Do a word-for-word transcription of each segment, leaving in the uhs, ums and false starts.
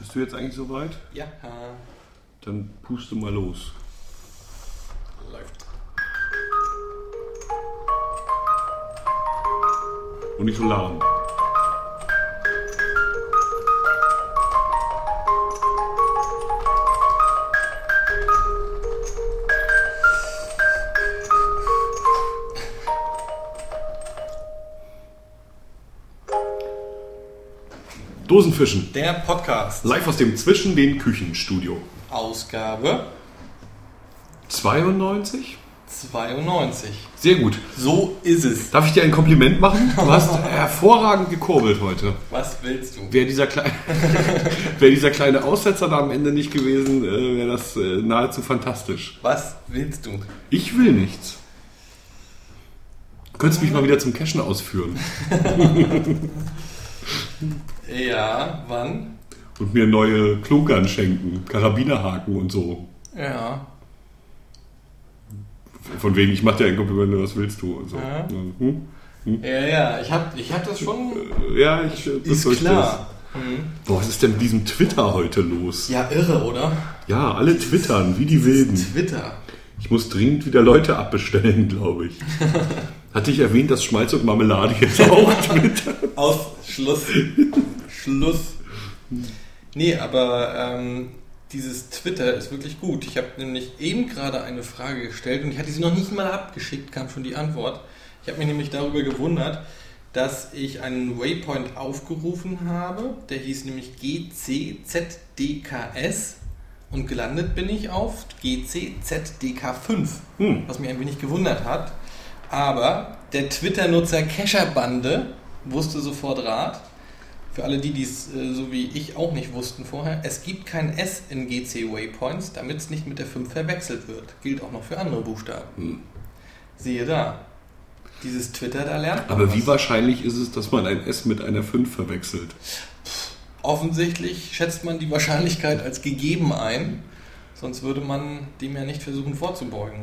Bist du jetzt eigentlich soweit? Ja. Dann puste mal los. Läuft. Und nicht so lahm. Dosenfischen. Der Podcast. Live aus dem Zwischen den Küchenstudio. Ausgabe zweiundneunzig? zweiundneunzig. Sehr gut. So ist es. Darf ich dir ein Kompliment machen? Du hast hervorragend gekurbelt heute. Was willst du? Wäre dieser, Kle Wär dieser kleine Aussetzer da am Ende nicht gewesen, äh, wäre das äh, nahezu fantastisch. Was willst du? Ich will nichts. Du könntest mich mal wieder zum Cashen ausführen. Ja, wann? Und mir neue Klunkern schenken, Karabinerhaken und so. Ja. Von wegen, ich mach dir ein Kompliment, was willst du? Und so. Ja. Hm? Hm? Ja, ja, ich hab, ich hab das schon. Ja, ich Ist klar. Mhm. Boah, was ist denn mit diesem Twitter heute los? Ja, irre, oder? Ja, alle twittern, wie die Wilden. Twitter. Ich muss dringend wieder Leute abbestellen, glaube ich. Hatte ich erwähnt, dass Schmalz und Marmelade jetzt auch twittern? Aus Schluss. Schluss. Nee, aber ähm, dieses Twitter ist wirklich gut. Ich habe nämlich eben gerade eine Frage gestellt und ich hatte sie noch nicht mal abgeschickt, kam schon die Antwort. Ich habe mich nämlich darüber gewundert, dass ich einen Waypoint aufgerufen habe, der hieß nämlich G C Z D K S und gelandet bin ich auf G C Z D K fünf, hm. was mich ein wenig gewundert hat. Aber der Twitter-Nutzer Kescherbande wusste sofort Rat. Für alle die, die es äh, so wie ich auch nicht wussten vorher, es gibt kein S in G C Waypoints, damit es nicht mit der fünf verwechselt wird. Gilt auch noch für andere Buchstaben. Hm. Siehe da. Dieses Twitter, da lernt man Aber was. wie wahrscheinlich ist es, dass man ein S mit einer fünf verwechselt? Offensichtlich schätzt man die Wahrscheinlichkeit als gegeben ein, sonst würde man dem ja nicht versuchen vorzubeugen.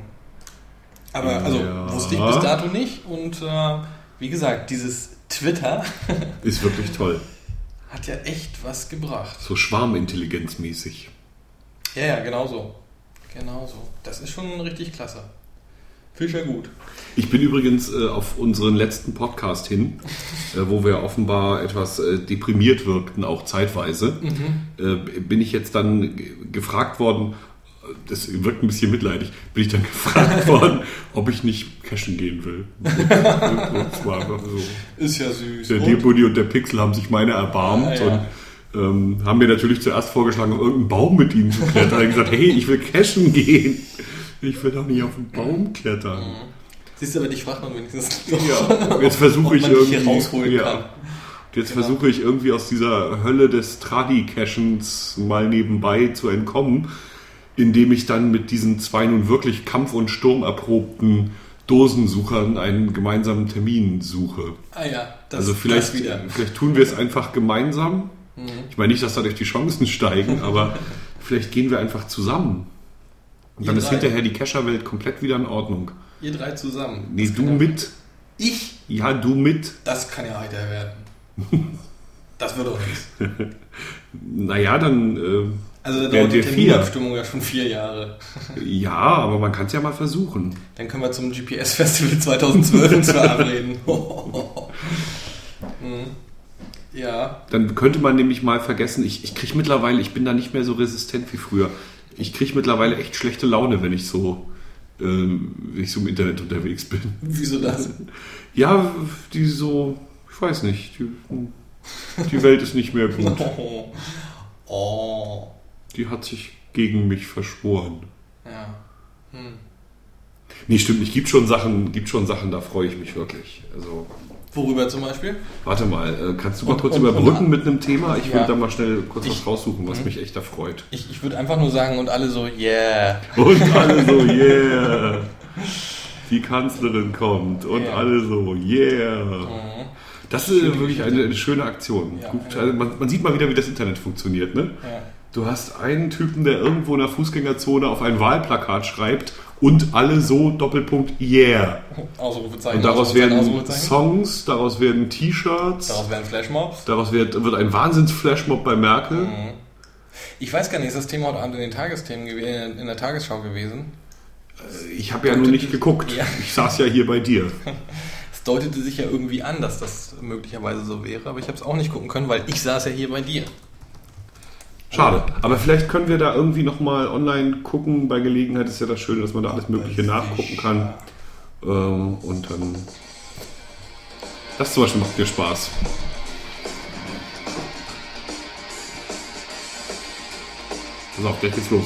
Aber also ja. wusste ich bis dato nicht und äh, wie gesagt, dieses Twitter ist wirklich toll. Hat ja echt was gebracht. So schwarmintelligenzmäßig. Ja, ja, genau so. Genau so. Das ist schon richtig klasse. Fischer gut. Ich bin übrigens äh, auf unseren letzten Podcast hin, äh, wo wir offenbar etwas äh, deprimiert wirkten, auch zeitweise, mhm. äh, bin ich jetzt dann g- gefragt worden, das wirkt ein bisschen mitleidig, bin ich dann gefragt worden, ob ich nicht cashen gehen will. Das war einfach so. Ist ja süß. Der Debudi und der Pixel haben sich meine erbarmt ah, ja. und ähm, haben mir natürlich zuerst vorgeschlagen, auf irgendeinen Baum mit ihnen zu klettern. Ich habe gesagt, hey, ich will cashen gehen. Ich will doch nicht auf den Baum klettern. Mhm. Siehst du, aber dich fragt man wenigstens ja, jetzt versuche ich irgendwie hier rausholen ja. kann. Jetzt genau. versuche ich irgendwie aus dieser Hölle des Tradi-Cashens mal nebenbei zu entkommen, indem ich dann mit diesen zwei nun wirklich kampf- und sturmerprobten Dosensuchern einen gemeinsamen Termin suche. Ah ja, das, also vielleicht, das wieder. vielleicht tun wir es einfach gemeinsam. Mhm. Ich meine nicht, dass dadurch die Chancen steigen, aber vielleicht gehen wir einfach zusammen. Und dann Ihr ist drei. hinterher die Cacher-Welt komplett wieder in Ordnung. Ihr drei zusammen. Nee, das du mit. Ich? Ja, du mit. Das kann ja heiter werden. Das wird doch nichts. Naja, dann... Äh, Also da dauert die Terminabstimmung ja schon vier Jahre. Ja, aber man kann es ja mal versuchen. Dann können wir zum G P S-Festival zweitausendzwölf uns verabreden. Ja. Dann könnte man nämlich mal vergessen, ich, ich kriege mittlerweile, ich bin da nicht mehr so resistent wie früher. Ich kriege mittlerweile echt schlechte Laune, wenn ich so, äh, wenn ich so im Internet unterwegs bin. Wieso das? Ja, die so, ich weiß nicht, die, die Welt ist nicht mehr gut. Oh. Oh. Die hat sich gegen mich verschworen. Ja. Hm. Nee, stimmt nicht. Gibt schon Sachen, gibt schon Sachen, da freue ich mich wirklich. Also, worüber zum Beispiel? Warte mal, kannst du mal und, kurz und, überbrücken und, mit einem Thema? Ich ja. würde da mal schnell kurz ich, was raussuchen, was mh. mich echt erfreut. Ich, ich würde einfach nur sagen, und alle so, yeah. Und alle so, yeah. Die Kanzlerin kommt und yeah. alle so, yeah. Mhm. Das ist schöne wirklich eine, eine schöne Aktion. Ja, Gut, ja. also man, man sieht mal wieder, wie das Internet funktioniert, ne? Ja. Du hast einen Typen, der irgendwo in der Fußgängerzone auf ein Wahlplakat schreibt und alle so Doppelpunkt yeah. Ausrufezeichen. Und daraus Ausrufezeichen, werden Ausrufezeichen. Songs, daraus werden T-Shirts. Daraus werden Flashmobs. Daraus wird, wird ein Wahnsinns-Flashmob bei Merkel. Mhm. Ich weiß gar nicht, ist das Thema heute Abend in den Tagesthemen gewesen, in der Tagesschau gewesen? Ich habe ja nur nicht geguckt. Ja. Ich saß ja hier bei dir. Es deutete sich ja irgendwie an, dass das möglicherweise so wäre, aber ich habe es auch nicht gucken können, weil ich saß ja hier bei dir. Schade. Aber vielleicht können wir da irgendwie nochmal online gucken. Bei Gelegenheit ist ja das Schöne, dass man da alles Mögliche nachgucken kann. Ähm, und dann... Das zum Beispiel macht mir Spaß. Pass auf, gleich geht's los.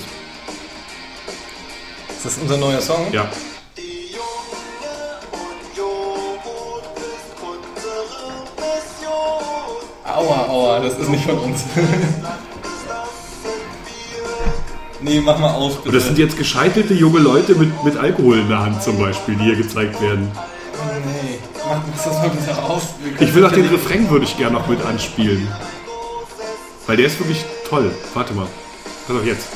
Ist das unser neuer Song? Ja. Die junge Union ist unsere Mission. Aua, aua, das ist nicht von uns. Nee, mach mal aus, bitte. Und das sind jetzt gescheitelte junge Leute mit, mit Alkohol in der Hand zum Beispiel, die hier gezeigt werden. Oh nee, mach das mal bitte aus. Ich will auch den Refrain würde ich gerne noch mit anspielen. Weil der ist wirklich toll. Warte mal. Pass auf jetzt.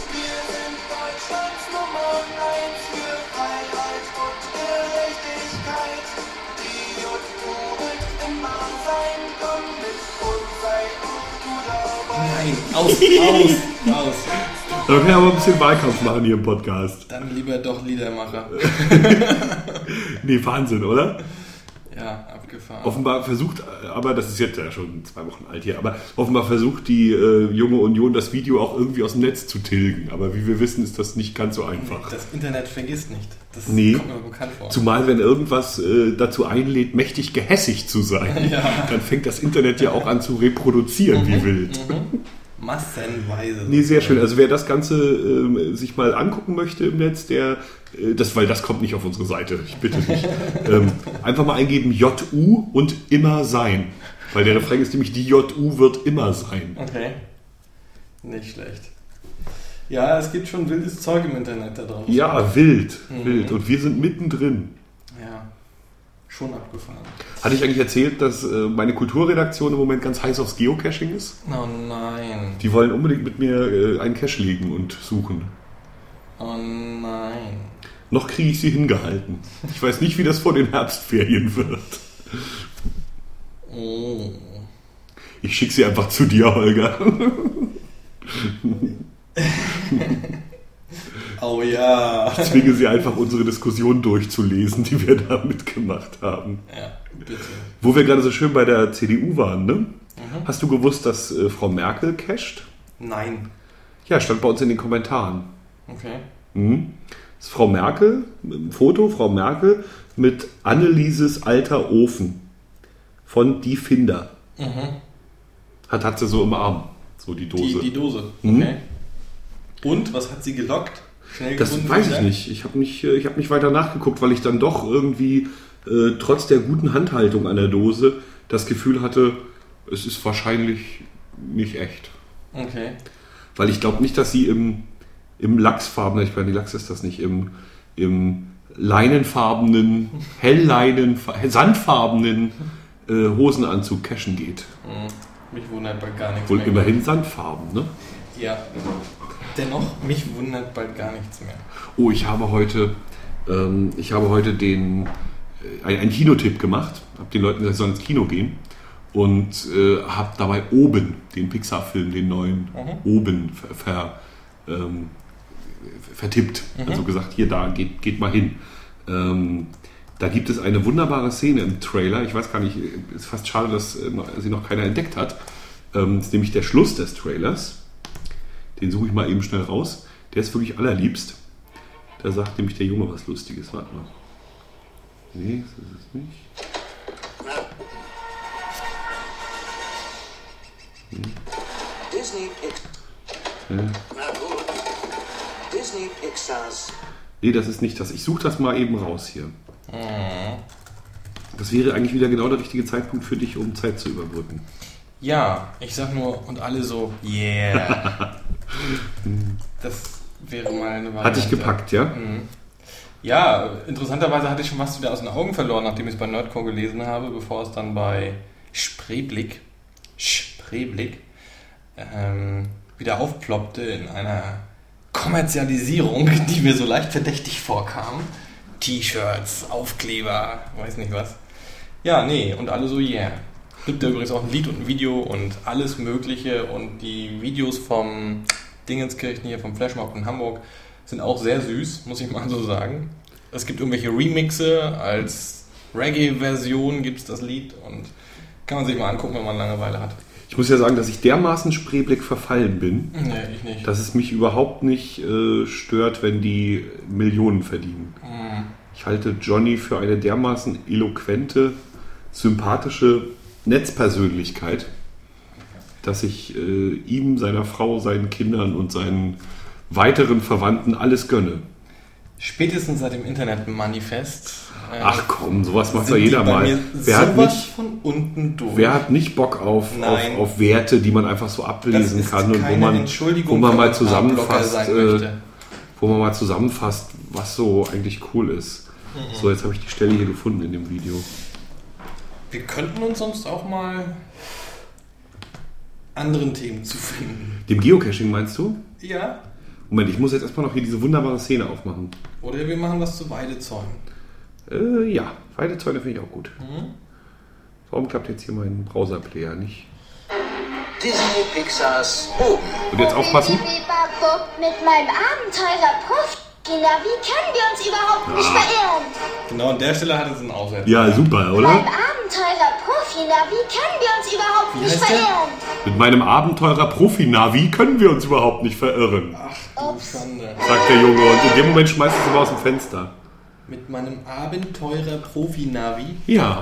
Nein, aus, aus, aus. Da können wir aber ein bisschen Wahlkampf machen hier im Podcast. Dann lieber doch Liedermacher. Nee, Wahnsinn, oder? Ja, abgefahren. Offenbar versucht, aber das ist jetzt ja schon zwei Wochen alt hier, aber offenbar versucht die äh, junge Union das Video auch irgendwie aus dem Netz zu tilgen. Aber wie wir wissen, ist das nicht ganz so einfach. Das Internet vergisst nicht. Das nee. kommt mir bekannt vor. Zumal, wenn irgendwas äh, dazu einlädt, mächtig gehässig zu sein, ja. Dann fängt das Internet ja auch an zu reproduzieren, mhm, wie wild. Mhm. Massenweise. Nee, sehr schön. Also wer das Ganze äh, sich mal angucken möchte im Netz, der, äh, das, weil das kommt nicht auf unsere Seite, ich bitte dich. ähm, einfach mal eingeben J U und immer sein. Weil der Refrain ist nämlich, die J U wird immer sein. Okay. Nicht schlecht. Ja, es gibt schon wildes Zeug im Internet da draußen. Ja, wild, mhm. wild. Und wir sind mittendrin. Ja, schon abgefahren. Hatte ich eigentlich erzählt, dass äh, meine Kulturredaktion im Moment ganz heiß aufs Geocaching ist? Oh nein. Die wollen unbedingt mit mir äh, einen Cache legen und suchen. Oh nein. Noch kriege ich sie hingehalten. Ich weiß nicht, wie das vor den Herbstferien wird. Oh. Ich schicke sie einfach zu dir, Holger. Oh ja. Ich zwinge sie einfach, unsere Diskussion durchzulesen, die wir da mitgemacht haben. Ja, bitte. Wo wir gerade so schön bei der C D U waren, ne? Mhm. Hast du gewusst, dass äh, Frau Merkel casht? Nein. Ja, stand bei uns in den Kommentaren. Okay. Mhm. Das ist Frau Merkel, ein Foto, Frau Merkel mit Annelieses alter Ofen von Die Finder. Mhm. Hat, hat sie so im Arm, so die Dose. Die, die Dose, okay. Mhm. Und, was hat sie gelockt? Schnell das weiß ich nicht. Ich habe nicht, ich hab nicht weiter nachgeguckt, weil ich dann doch irgendwie äh, trotz der guten Handhaltung an der Dose das Gefühl hatte, es ist wahrscheinlich nicht echt. Okay. Weil ich glaube nicht, dass sie im, im Lachsfarbenen, ich meine, die Lachs ist das nicht, im, im leinenfarbenen, hellleinen, sandfarbenen äh, Hosenanzug cashen geht. Mhm. Mich wundert bald gar nichts Wohl mehr. Wohl immerhin Sandfarben, ne? Ja. Dennoch, mich wundert bald gar nichts mehr. Oh, ich habe heute, ähm, ich habe heute den, äh, einen Kinotipp gemacht. Habe den Leuten gesagt, sie sollen ins Kino gehen. Und äh, habe dabei Oben, den Pixar-Film, den neuen, mhm. Oben ver, ver, ähm, vertippt. Mhm. Also gesagt, hier, da, geht, geht mal hin. Ähm, da gibt es eine wunderbare Szene im Trailer. Ich weiß gar nicht, ist fast schade, dass äh, sie noch keiner entdeckt hat. Ähm, das ist nämlich der Schluss des Trailers. Den suche ich mal eben schnell raus. Der ist wirklich allerliebst. Da sagt nämlich der Junge was Lustiges. Warte mal. Nee, das ist es nicht. Hm. Disney X. Ja. Na gut. Disney Pixars. Nee, das ist nicht das. Ich suche das mal eben raus hier. Das wäre eigentlich wieder genau der richtige Zeitpunkt für dich, um Zeit zu überbrücken. Ja, ich sag nur, und alle so, yeah. Das wäre mal eine Variante. Hat dich gepackt, ja? Mhm. Ja, interessanterweise hatte ich schon was wieder aus den Augen verloren, nachdem ich es bei Nerdcore gelesen habe, bevor es dann bei Spreeblick, Spreeblick ähm, wieder aufploppte in einer Kommerzialisierung, die mir so leicht verdächtig vorkam. T-Shirts, Aufkleber, weiß nicht was. Ja, nee, und alle so, yeah. Gibt ja übrigens auch ein Lied und ein Video und alles Mögliche. Und die Videos vom Dingenskirchen hier, vom Flashmob in Hamburg, sind auch sehr süß, muss ich mal so sagen. Es gibt irgendwelche Remixe, als Reggae-Version gibt es das Lied und kann man sich mal angucken, wenn man Langeweile hat. Ich muss ja sagen, dass ich dermaßen Spreeblick verfallen bin, Nee, ich nicht. dass es mich überhaupt nicht äh, stört, wenn die Millionen verdienen. Mhm. Ich halte Johnny für eine dermaßen eloquente, sympathische Netzpersönlichkeit, dass ich äh, ihm, seiner Frau, seinen Kindern und seinen weiteren Verwandten alles gönne. Spätestens seit dem Internet-Manifest. Äh, Ach komm, sowas macht sind ja jeder die bei mal. mir Wer hat, sowas nicht, von unten durch. wer hat nicht Bock auf, auf, Nein. auf Werte, die man einfach so Das ablesen ist kann und wo keine man, Entschuldigung, wo man wenn mal man Adblocker zusammenfasst, sein äh, möchte. wo man mal zusammenfasst, was so eigentlich cool ist. Mhm. So, jetzt habe ich die Stelle hier gefunden in dem Video. Wir könnten uns sonst auch mal anderen Themen zufinden. Dem Geocaching meinst du? Ja. Moment, ich muss jetzt erstmal noch hier diese wunderbare Szene aufmachen. Oder wir machen was zu Weidezäunen. Äh, ja, Weidezäune finde ich auch gut. Mhm. Warum klappt jetzt hier mein Browser-Player nicht? Disney Pixars oben. Und jetzt aufpassen. Mit meinem Abenteurer Profi-Navi können wir uns überhaupt nicht verirren. Genau an der Stelle hat es einen Auswärts. Ja, super, Beim oder? Abenteurer Profi-Navi können wir uns überhaupt Wie nicht heißt der? verirren. Mit meinem Abenteurer Profi-Navi können wir uns überhaupt nicht verirren, Ach du Schande. sagt der Junge. Und in dem Moment schmeißt er es aber aus dem Fenster. Mit meinem Abenteurer Profi-Navi. Ja,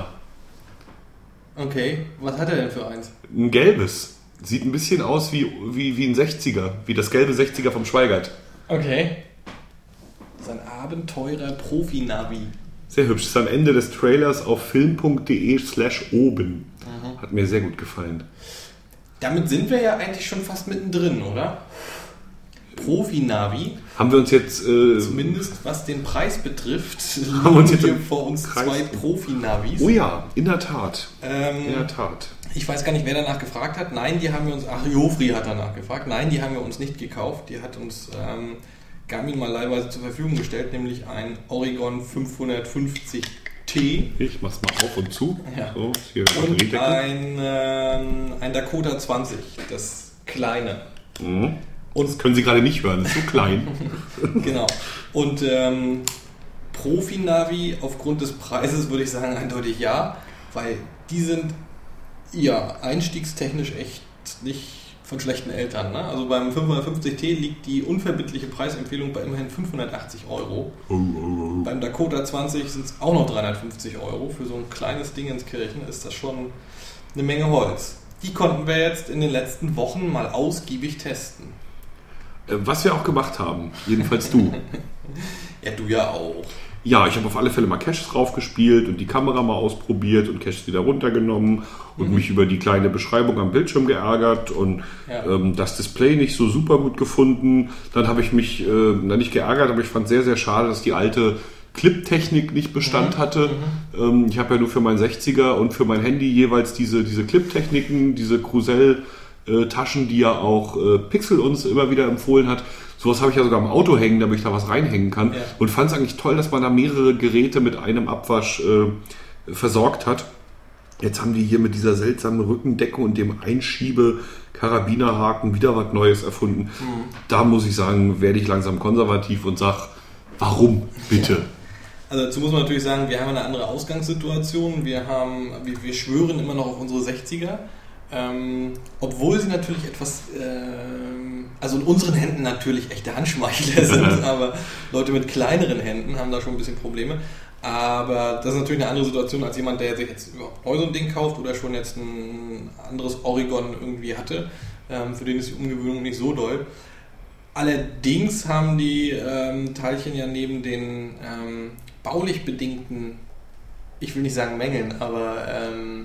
Okay, was hat er denn für eins? ein gelbes. Sieht ein bisschen aus wie, wie, wie ein sechziger, wie das gelbe sechziger vom Schweigert. Okay. Sein Abenteurer Profi-Navi. Sehr hübsch. Das ist am Ende des Trailers auf film.de slash oben. Hat mir sehr gut gefallen. Damit sind wir ja eigentlich schon fast mittendrin, oder? Profi-Navi, Haben wir uns jetzt... Äh, zumindest was den Preis betrifft, Haben wir uns liegen jetzt hier im vor uns Kreis- zwei Profi-Navis. oh ja, in der Tat. Ähm, In der Tat. Ich weiß gar nicht, wer danach gefragt hat. Nein, die haben wir uns... Ach, Jofri hat danach gefragt. Nein, die haben wir uns nicht gekauft. Die hat uns ähm, Garmin mal leihweise zur Verfügung gestellt, nämlich ein Oregon fünfhundertfünfzig T Ich mach's mal auf und zu. Ja. So, hier und Batteriedeckel. ein, ähm, ein Dakota zwanzig, das kleine. Mhm. Und Das können Sie gerade nicht hören, das ist so klein. genau. Und ähm, Profi-Navi aufgrund des Preises würde ich sagen eindeutig ja, weil die sind ja einstiegstechnisch echt nicht von schlechten Eltern. Ne? Also beim fünfhundertfünfzig T liegt die unverbindliche Preisempfehlung bei immerhin fünfhundertachtzig Euro. Oh, oh, oh. Beim Dakota zwanzig sind es auch noch dreihundertfünfzig Euro. Für so ein kleines Ding ins Kirchen ist das schon eine Menge Holz. Die konnten wir jetzt in den letzten Wochen mal ausgiebig testen. Äh, Was wir auch gemacht haben, jedenfalls du. Ja, du ja auch. Ja, ich habe auf alle Fälle mal Caches draufgespielt und die Kamera mal ausprobiert und Caches wieder runtergenommen und Mhm. mich über die kleine Beschreibung am Bildschirm geärgert und Ja. ähm, das Display nicht so super gut gefunden. Dann habe ich mich, äh, na nicht geärgert, aber ich fand sehr, sehr schade, dass die alte Clip-Technik nicht Bestand Mhm. hatte. Ähm, ich habe ja nur für mein sechziger und für mein Handy jeweils diese, diese Clip-Techniken, diese Crucell-Taschen, die ja auch äh, Pixel uns immer wieder empfohlen hat. Sowas habe ich ja sogar am Auto hängen, damit ich da was reinhängen kann. Ja. Und fand es eigentlich toll, dass man da mehrere Geräte mit einem Abwasch äh, versorgt hat. Jetzt haben die hier mit dieser seltsamen Rückendecke und dem Einschiebe-Karabinerhaken wieder was Neues erfunden. Da muss ich sagen, werde ich langsam konservativ und sage, warum bitte? Also dazu muss man natürlich sagen, wir haben eine andere Ausgangssituation. Wir haben, wir, wir schwören immer noch auf unsere sechziger. Ähm, obwohl sie natürlich etwas, ähm, also in unseren Händen natürlich echte Handschmeichler sind, aber Leute mit kleineren Händen haben da schon ein bisschen Probleme. Aber das ist natürlich eine andere Situation als jemand, der sich jetzt überhaupt neu so ein Ding kauft oder schon jetzt ein anderes Oregon irgendwie hatte. Ähm, für den ist die Umgewöhnung nicht so doll. Allerdings haben die ähm, Teilchen ja neben den ähm, baulich bedingten, ich will nicht sagen Mängeln, aber ähm,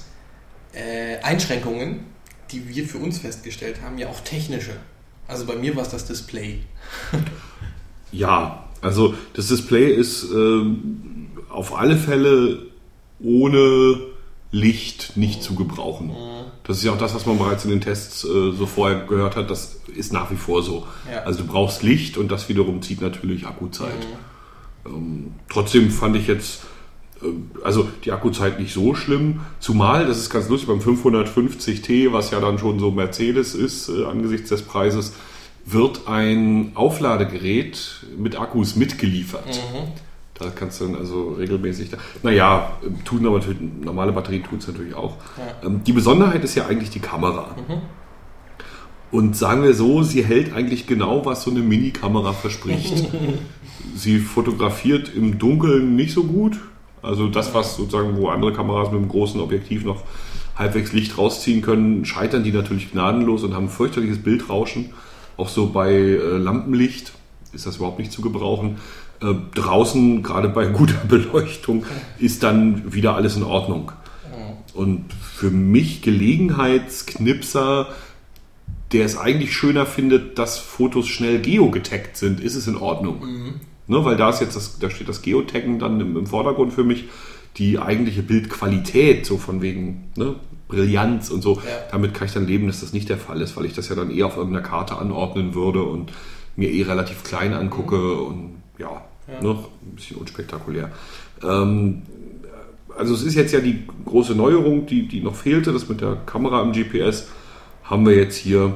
äh, Einschränkungen, die wir für uns festgestellt haben, ja auch technische. Also bei mir war es das Display. Ja, also das Display ist ähm, auf alle Fälle ohne Licht nicht zu gebrauchen. Das ist ja auch das, was man bereits in den Tests äh, so vorher gehört hat. Das ist nach wie vor so. Ja. Also du brauchst Licht und das wiederum zieht natürlich Akkuzeit. Ähm, trotzdem fand ich jetzt Also die Akkuzeit nicht so schlimm, zumal, das ist ganz lustig, beim fünfhundertfünfzig T, was ja dann schon so Mercedes ist, äh, angesichts des Preises, wird ein Aufladegerät mit Akkus mitgeliefert. Mhm. Da kannst du dann also regelmäßig, da, naja, tun aber natürlich, normale Batterien tun es natürlich auch. Ja. Ähm, die Besonderheit ist ja eigentlich die Kamera. Mhm. Und sagen wir so, sie hält eigentlich genau, was so eine Mini-Kamera verspricht. Sie fotografiert im Dunkeln nicht so gut. Also das, was sozusagen, wo andere Kameras mit einem großen Objektiv noch halbwegs Licht rausziehen können, scheitern die natürlich gnadenlos und haben ein fürchterliches Bildrauschen. Auch so bei äh, Lampenlicht ist das überhaupt nicht zu gebrauchen. Äh, draußen, gerade bei guter Beleuchtung, ist dann wieder alles in Ordnung. Und für mich Gelegenheitsknipser, der es eigentlich schöner findet, dass Fotos schnell geogetaggt sind, ist es in Ordnung. Mhm. Ne, weil da ist jetzt das, da steht das Geotaggen dann im, im Vordergrund für mich. Die eigentliche Bildqualität, so von wegen ne, Brillanz und so, ja. Damit kann ich dann leben, dass das nicht der Fall ist, weil ich das ja dann eher auf irgendeiner Karte anordnen würde und mir eh relativ klein angucke mhm. und ja, ja. Ne, ein bisschen unspektakulär. Ähm, also es ist jetzt ja die große Neuerung, die, die noch fehlte, das mit der Kamera im G P S, haben wir jetzt hier.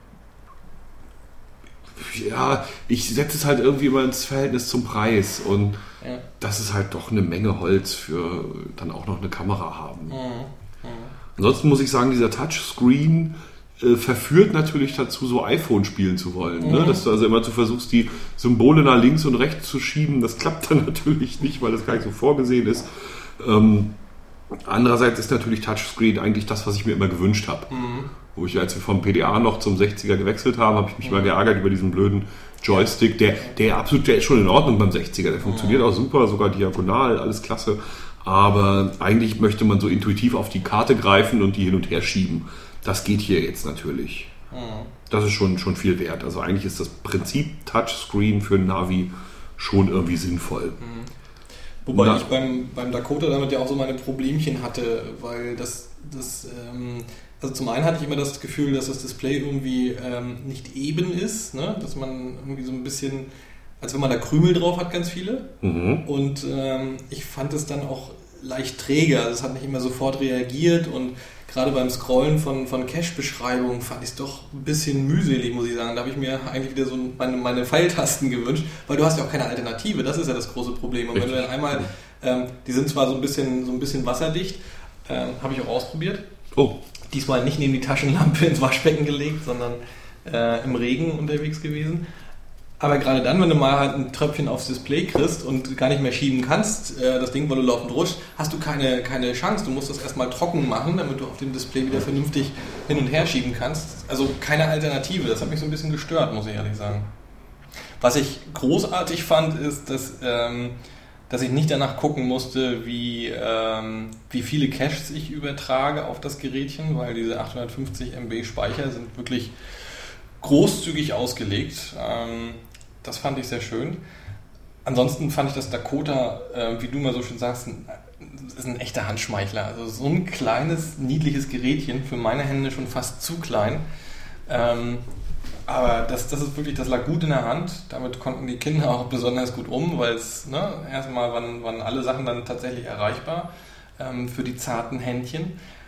Ja, ich setze es halt irgendwie immer ins Verhältnis zum Preis und ja. Das ist halt doch eine Menge Holz für dann auch noch eine Kamera haben. Mhm. Mhm. Ansonsten muss ich sagen, dieser Touchscreen äh, verführt natürlich dazu, so iPhone spielen zu wollen. Mhm. Ne? Dass du also immer zu versuchst, die Symbole nach links und rechts zu schieben. Das klappt dann natürlich nicht, weil das gar nicht so vorgesehen ist. Ähm, andererseits ist natürlich Touchscreen eigentlich das, was ich mir immer gewünscht habe. Mhm. Wo ich, als wir vom P D A noch zum sechziger gewechselt haben, habe ich mich mhm. mal geärgert über diesen blöden Joystick. Der, der absolut, der ist schon in Ordnung beim sechziger. Der funktioniert mhm. auch super, sogar diagonal, alles klasse. Aber eigentlich möchte man so intuitiv auf die Karte greifen und die hin und her schieben. Das geht hier jetzt natürlich. Mhm. Das ist schon, schon viel wert. Also eigentlich ist das Prinzip Touchscreen für ein Navi schon irgendwie sinnvoll. Mhm. Wobei Na, ich beim, beim Dakota damit ja auch so meine Problemchen hatte, weil das, das ähm, also zum einen hatte ich immer das Gefühl, dass das Display irgendwie ähm, nicht eben ist, ne? Dass man irgendwie so ein bisschen, als wenn man da Krümel drauf hat, ganz viele. Mhm. Und ähm, ich fand es dann auch leicht träge, also es hat nicht immer sofort reagiert und gerade beim Scrollen von, von Cache-Beschreibungen fand ich es doch ein bisschen mühselig, muss ich sagen. Da habe ich mir eigentlich wieder so meine, meine Pfeiltasten gewünscht, weil du hast ja auch keine Alternative, das ist ja das große Problem. Und wenn du dann einmal, ähm, die sind zwar so ein bisschen, so ein bisschen wasserdicht, ähm, habe ich auch ausprobiert. Oh. Diesmal nicht neben die Taschenlampe ins Waschbecken gelegt, sondern äh, im Regen unterwegs gewesen. Aber gerade dann, wenn du mal halt ein Tröpfchen aufs Display kriegst und gar nicht mehr schieben kannst, äh, das Ding, weil du laufend rutscht, hast du keine, keine Chance. Du musst das erstmal trocken machen, damit du auf dem Display wieder vernünftig hin und her schieben kannst. Also keine Alternative. Das hat mich so ein bisschen gestört, muss ich ehrlich sagen. Was ich großartig fand, ist, dass, ähm, dass ich nicht danach gucken musste, wie, ähm, wie viele Caches ich übertrage auf das Gerätchen, weil diese achthundertfünfzig Megabyte Speicher sind wirklich großzügig ausgelegt. Ähm, das fand ich sehr schön. Ansonsten fand ich das Dakota, äh, wie du mal so schön sagst, ein, ist ein echter Handschmeichler. Also so ein kleines, niedliches Gerätchen, für meine Hände schon fast zu klein. Ähm, aber das, das ist wirklich, das lag gut in der Hand. Damit konnten die Kinder auch besonders gut um, weil es, ne, erstmal waren, waren alle Sachen dann tatsächlich erreichbar ähm, für die zarten Händchen.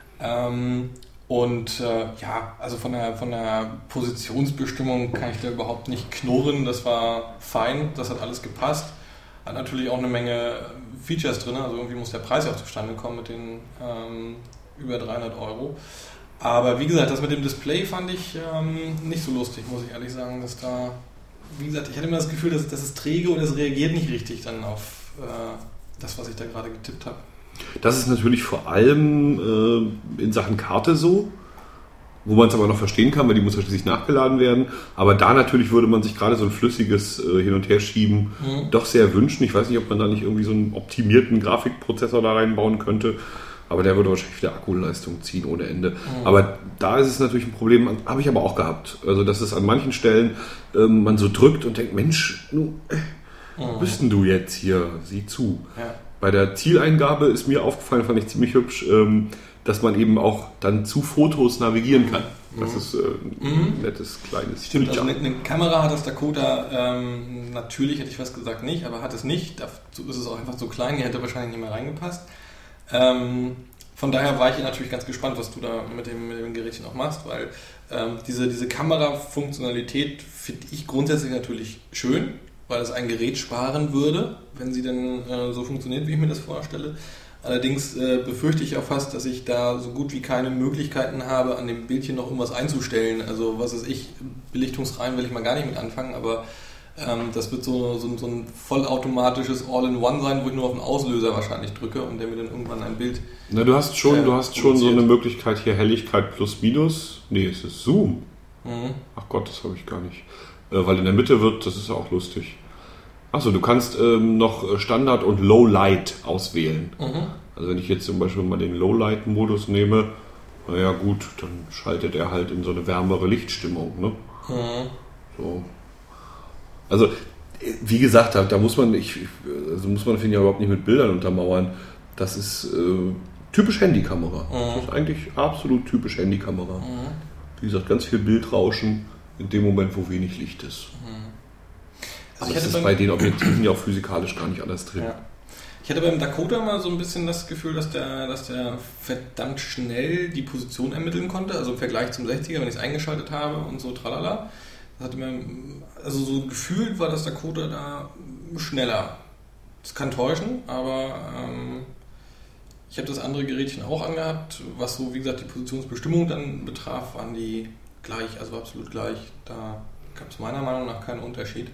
Ähm, Und äh, ja, also von der, von der Positionsbestimmung kann ich da überhaupt nicht knurren. Das war fein, das hat alles gepasst. Hat natürlich auch eine Menge Features drin, also irgendwie muss der Preis ja auch zustande kommen mit den ähm, über dreihundert Euro. Aber wie gesagt, das mit dem Display fand ich ähm, nicht so lustig, muss ich ehrlich sagen. Dass da, wie gesagt, ich hatte immer das Gefühl, dass, dass es träge und es reagiert nicht richtig dann auf äh, das, was ich da gerade getippt habe. Das ist natürlich vor allem äh, in Sachen Karte so, wo man es aber noch verstehen kann, weil die muss ja schließlich nachgeladen werden. Aber da natürlich würde man sich gerade so ein flüssiges äh, Hin- und Herschieben mhm. doch sehr wünschen. Ich weiß nicht, ob man da nicht irgendwie so einen optimierten Grafikprozessor da reinbauen könnte. Aber der würde wahrscheinlich wieder Akkuleistung ziehen ohne Ende. Mhm. Aber da ist es natürlich ein Problem, habe ich aber auch gehabt. Also dass es an manchen Stellen ähm, man so drückt und denkt, Mensch, nu, äh, mhm. bist denn du jetzt hier? Sieh zu. Ja. Bei der Zieleingabe ist mir aufgefallen, fand ich ziemlich hübsch, ähm, dass man eben auch dann zu Fotos navigieren kann. Das mhm. ist äh, ein mhm. nettes, kleines Stimmt, also eine, eine Kamera hat das Dakota, ähm, natürlich hätte ich was gesagt nicht, aber hat es nicht. Dazu ist es auch einfach so klein, die hätte wahrscheinlich nicht mehr reingepasst. Ähm, von daher war ich natürlich ganz gespannt, was du da mit dem, mit dem Gerätchen noch machst, weil ähm, diese, diese Kamerafunktionalität finde ich grundsätzlich natürlich schön, weil es ein Gerät sparen würde, wenn sie denn äh, so funktioniert, wie ich mir das vorstelle. Allerdings äh, befürchte ich auch fast, dass ich da so gut wie keine Möglichkeiten habe, an dem Bildchen noch irgendwas einzustellen. Also was weiß ich, Belichtungsreihen will ich mal gar nicht mit anfangen, aber ähm, das wird so, so, so ein vollautomatisches All-in-One sein, wo ich nur auf den Auslöser wahrscheinlich drücke und der mir dann irgendwann ein Bild... Na, du hast schon, äh, du hast schon so eine Möglichkeit hier, Helligkeit plus minus. Nee, es ist Zoom. Mhm. Ach Gott, das habe ich gar nicht. Äh, weil in der Mitte wird, das ist ja auch lustig. Achso, du kannst ähm, noch Standard und Low-Light auswählen. Mhm. Also wenn ich jetzt zum Beispiel mal den Low-Light-Modus nehme, naja gut, dann schaltet er halt in so eine wärmere Lichtstimmung. Ne? Mhm. So. Also wie gesagt, da, da muss man, ich, also muss man finde ich überhaupt nicht mit Bildern untermauern. Das ist äh, typisch Handykamera. Mhm. Das ist eigentlich absolut typisch Handykamera. Mhm. Wie gesagt, ganz viel Bildrauschen in dem Moment, wo wenig Licht ist. Mhm. Also das ist bei den Objektiven ja auch physikalisch gar nicht anders drin. Ja. Ich hatte beim Dakota mal so ein bisschen das Gefühl, dass der, dass der verdammt schnell die Position ermitteln konnte, also im Vergleich zum sechziger, wenn ich es eingeschaltet habe und so tralala. Das hatte mir, also so gefühlt war das Dakota da schneller. Das kann täuschen, aber ähm, ich habe das andere Gerätchen auch angehabt, was so, wie gesagt, die Positionsbestimmung dann betraf, waren die gleich, also absolut gleich. Da gab es meiner Meinung nach keinen Unterschied.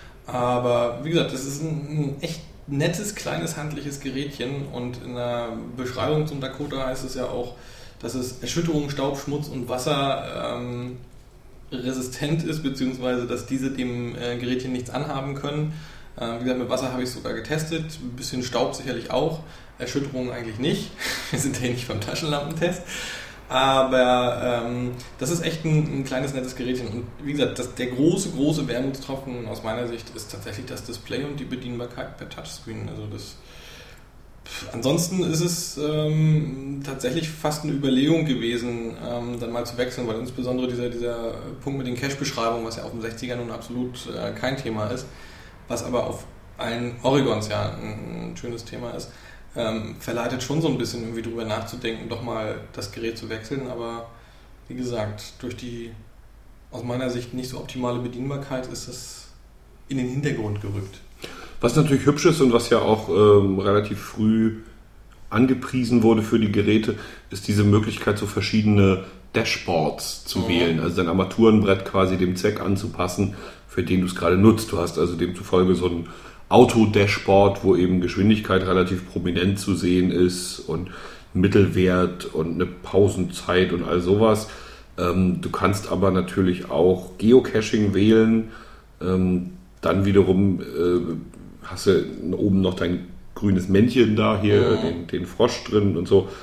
Aber wie gesagt, das ist ein, ein echt nettes, kleines, handliches Gerätchen und in der Beschreibung zum Dakota heißt es ja auch, dass es Erschütterung, Staub, Schmutz und Wasser ähm, resistent ist, beziehungsweise dass diese dem äh, Gerätchen nichts anhaben können. Äh, wie gesagt, mit Wasser habe ich es sogar getestet, ein bisschen Staub sicherlich auch, Erschütterung eigentlich nicht. Wir sind ja nicht beim Taschenlampentest. Aber ähm, das ist echt ein, ein kleines, nettes Gerätchen. Und wie gesagt, das, der große, große Wermutstropfen aus meiner Sicht ist tatsächlich das Display und die Bedienbarkeit per Touchscreen. Also das, pff, ansonsten ist es ähm, tatsächlich fast eine Überlegung gewesen, ähm, dann mal zu wechseln, weil insbesondere dieser, dieser Punkt mit den Cache-Beschreibungen, was ja auf dem sechziger nun absolut äh, kein Thema ist, was aber auf allen Origons ja ein, ein schönes Thema ist, Ähm, verleitet schon so ein bisschen irgendwie drüber nachzudenken, doch mal das Gerät zu wechseln, aber wie gesagt, durch die aus meiner Sicht nicht so optimale Bedienbarkeit ist das in den Hintergrund gerückt. Was natürlich hübsch ist und was ja auch ähm, relativ früh angepriesen wurde für die Geräte, ist diese Möglichkeit, so verschiedene Dashboards zu mhm. wählen, also dein Armaturenbrett quasi dem Zweck anzupassen, für den du es gerade nutzt. Du hast also demzufolge so ein Auto-Dashboard, wo eben Geschwindigkeit relativ prominent zu sehen ist und Mittelwert und eine Pausenzeit und all sowas. Ähm, du kannst aber natürlich auch Geocaching wählen. Ähm, dann wiederum äh, hast du oben noch dein grünes Männchen da, hier, mhm. den, den Frosch drin und so.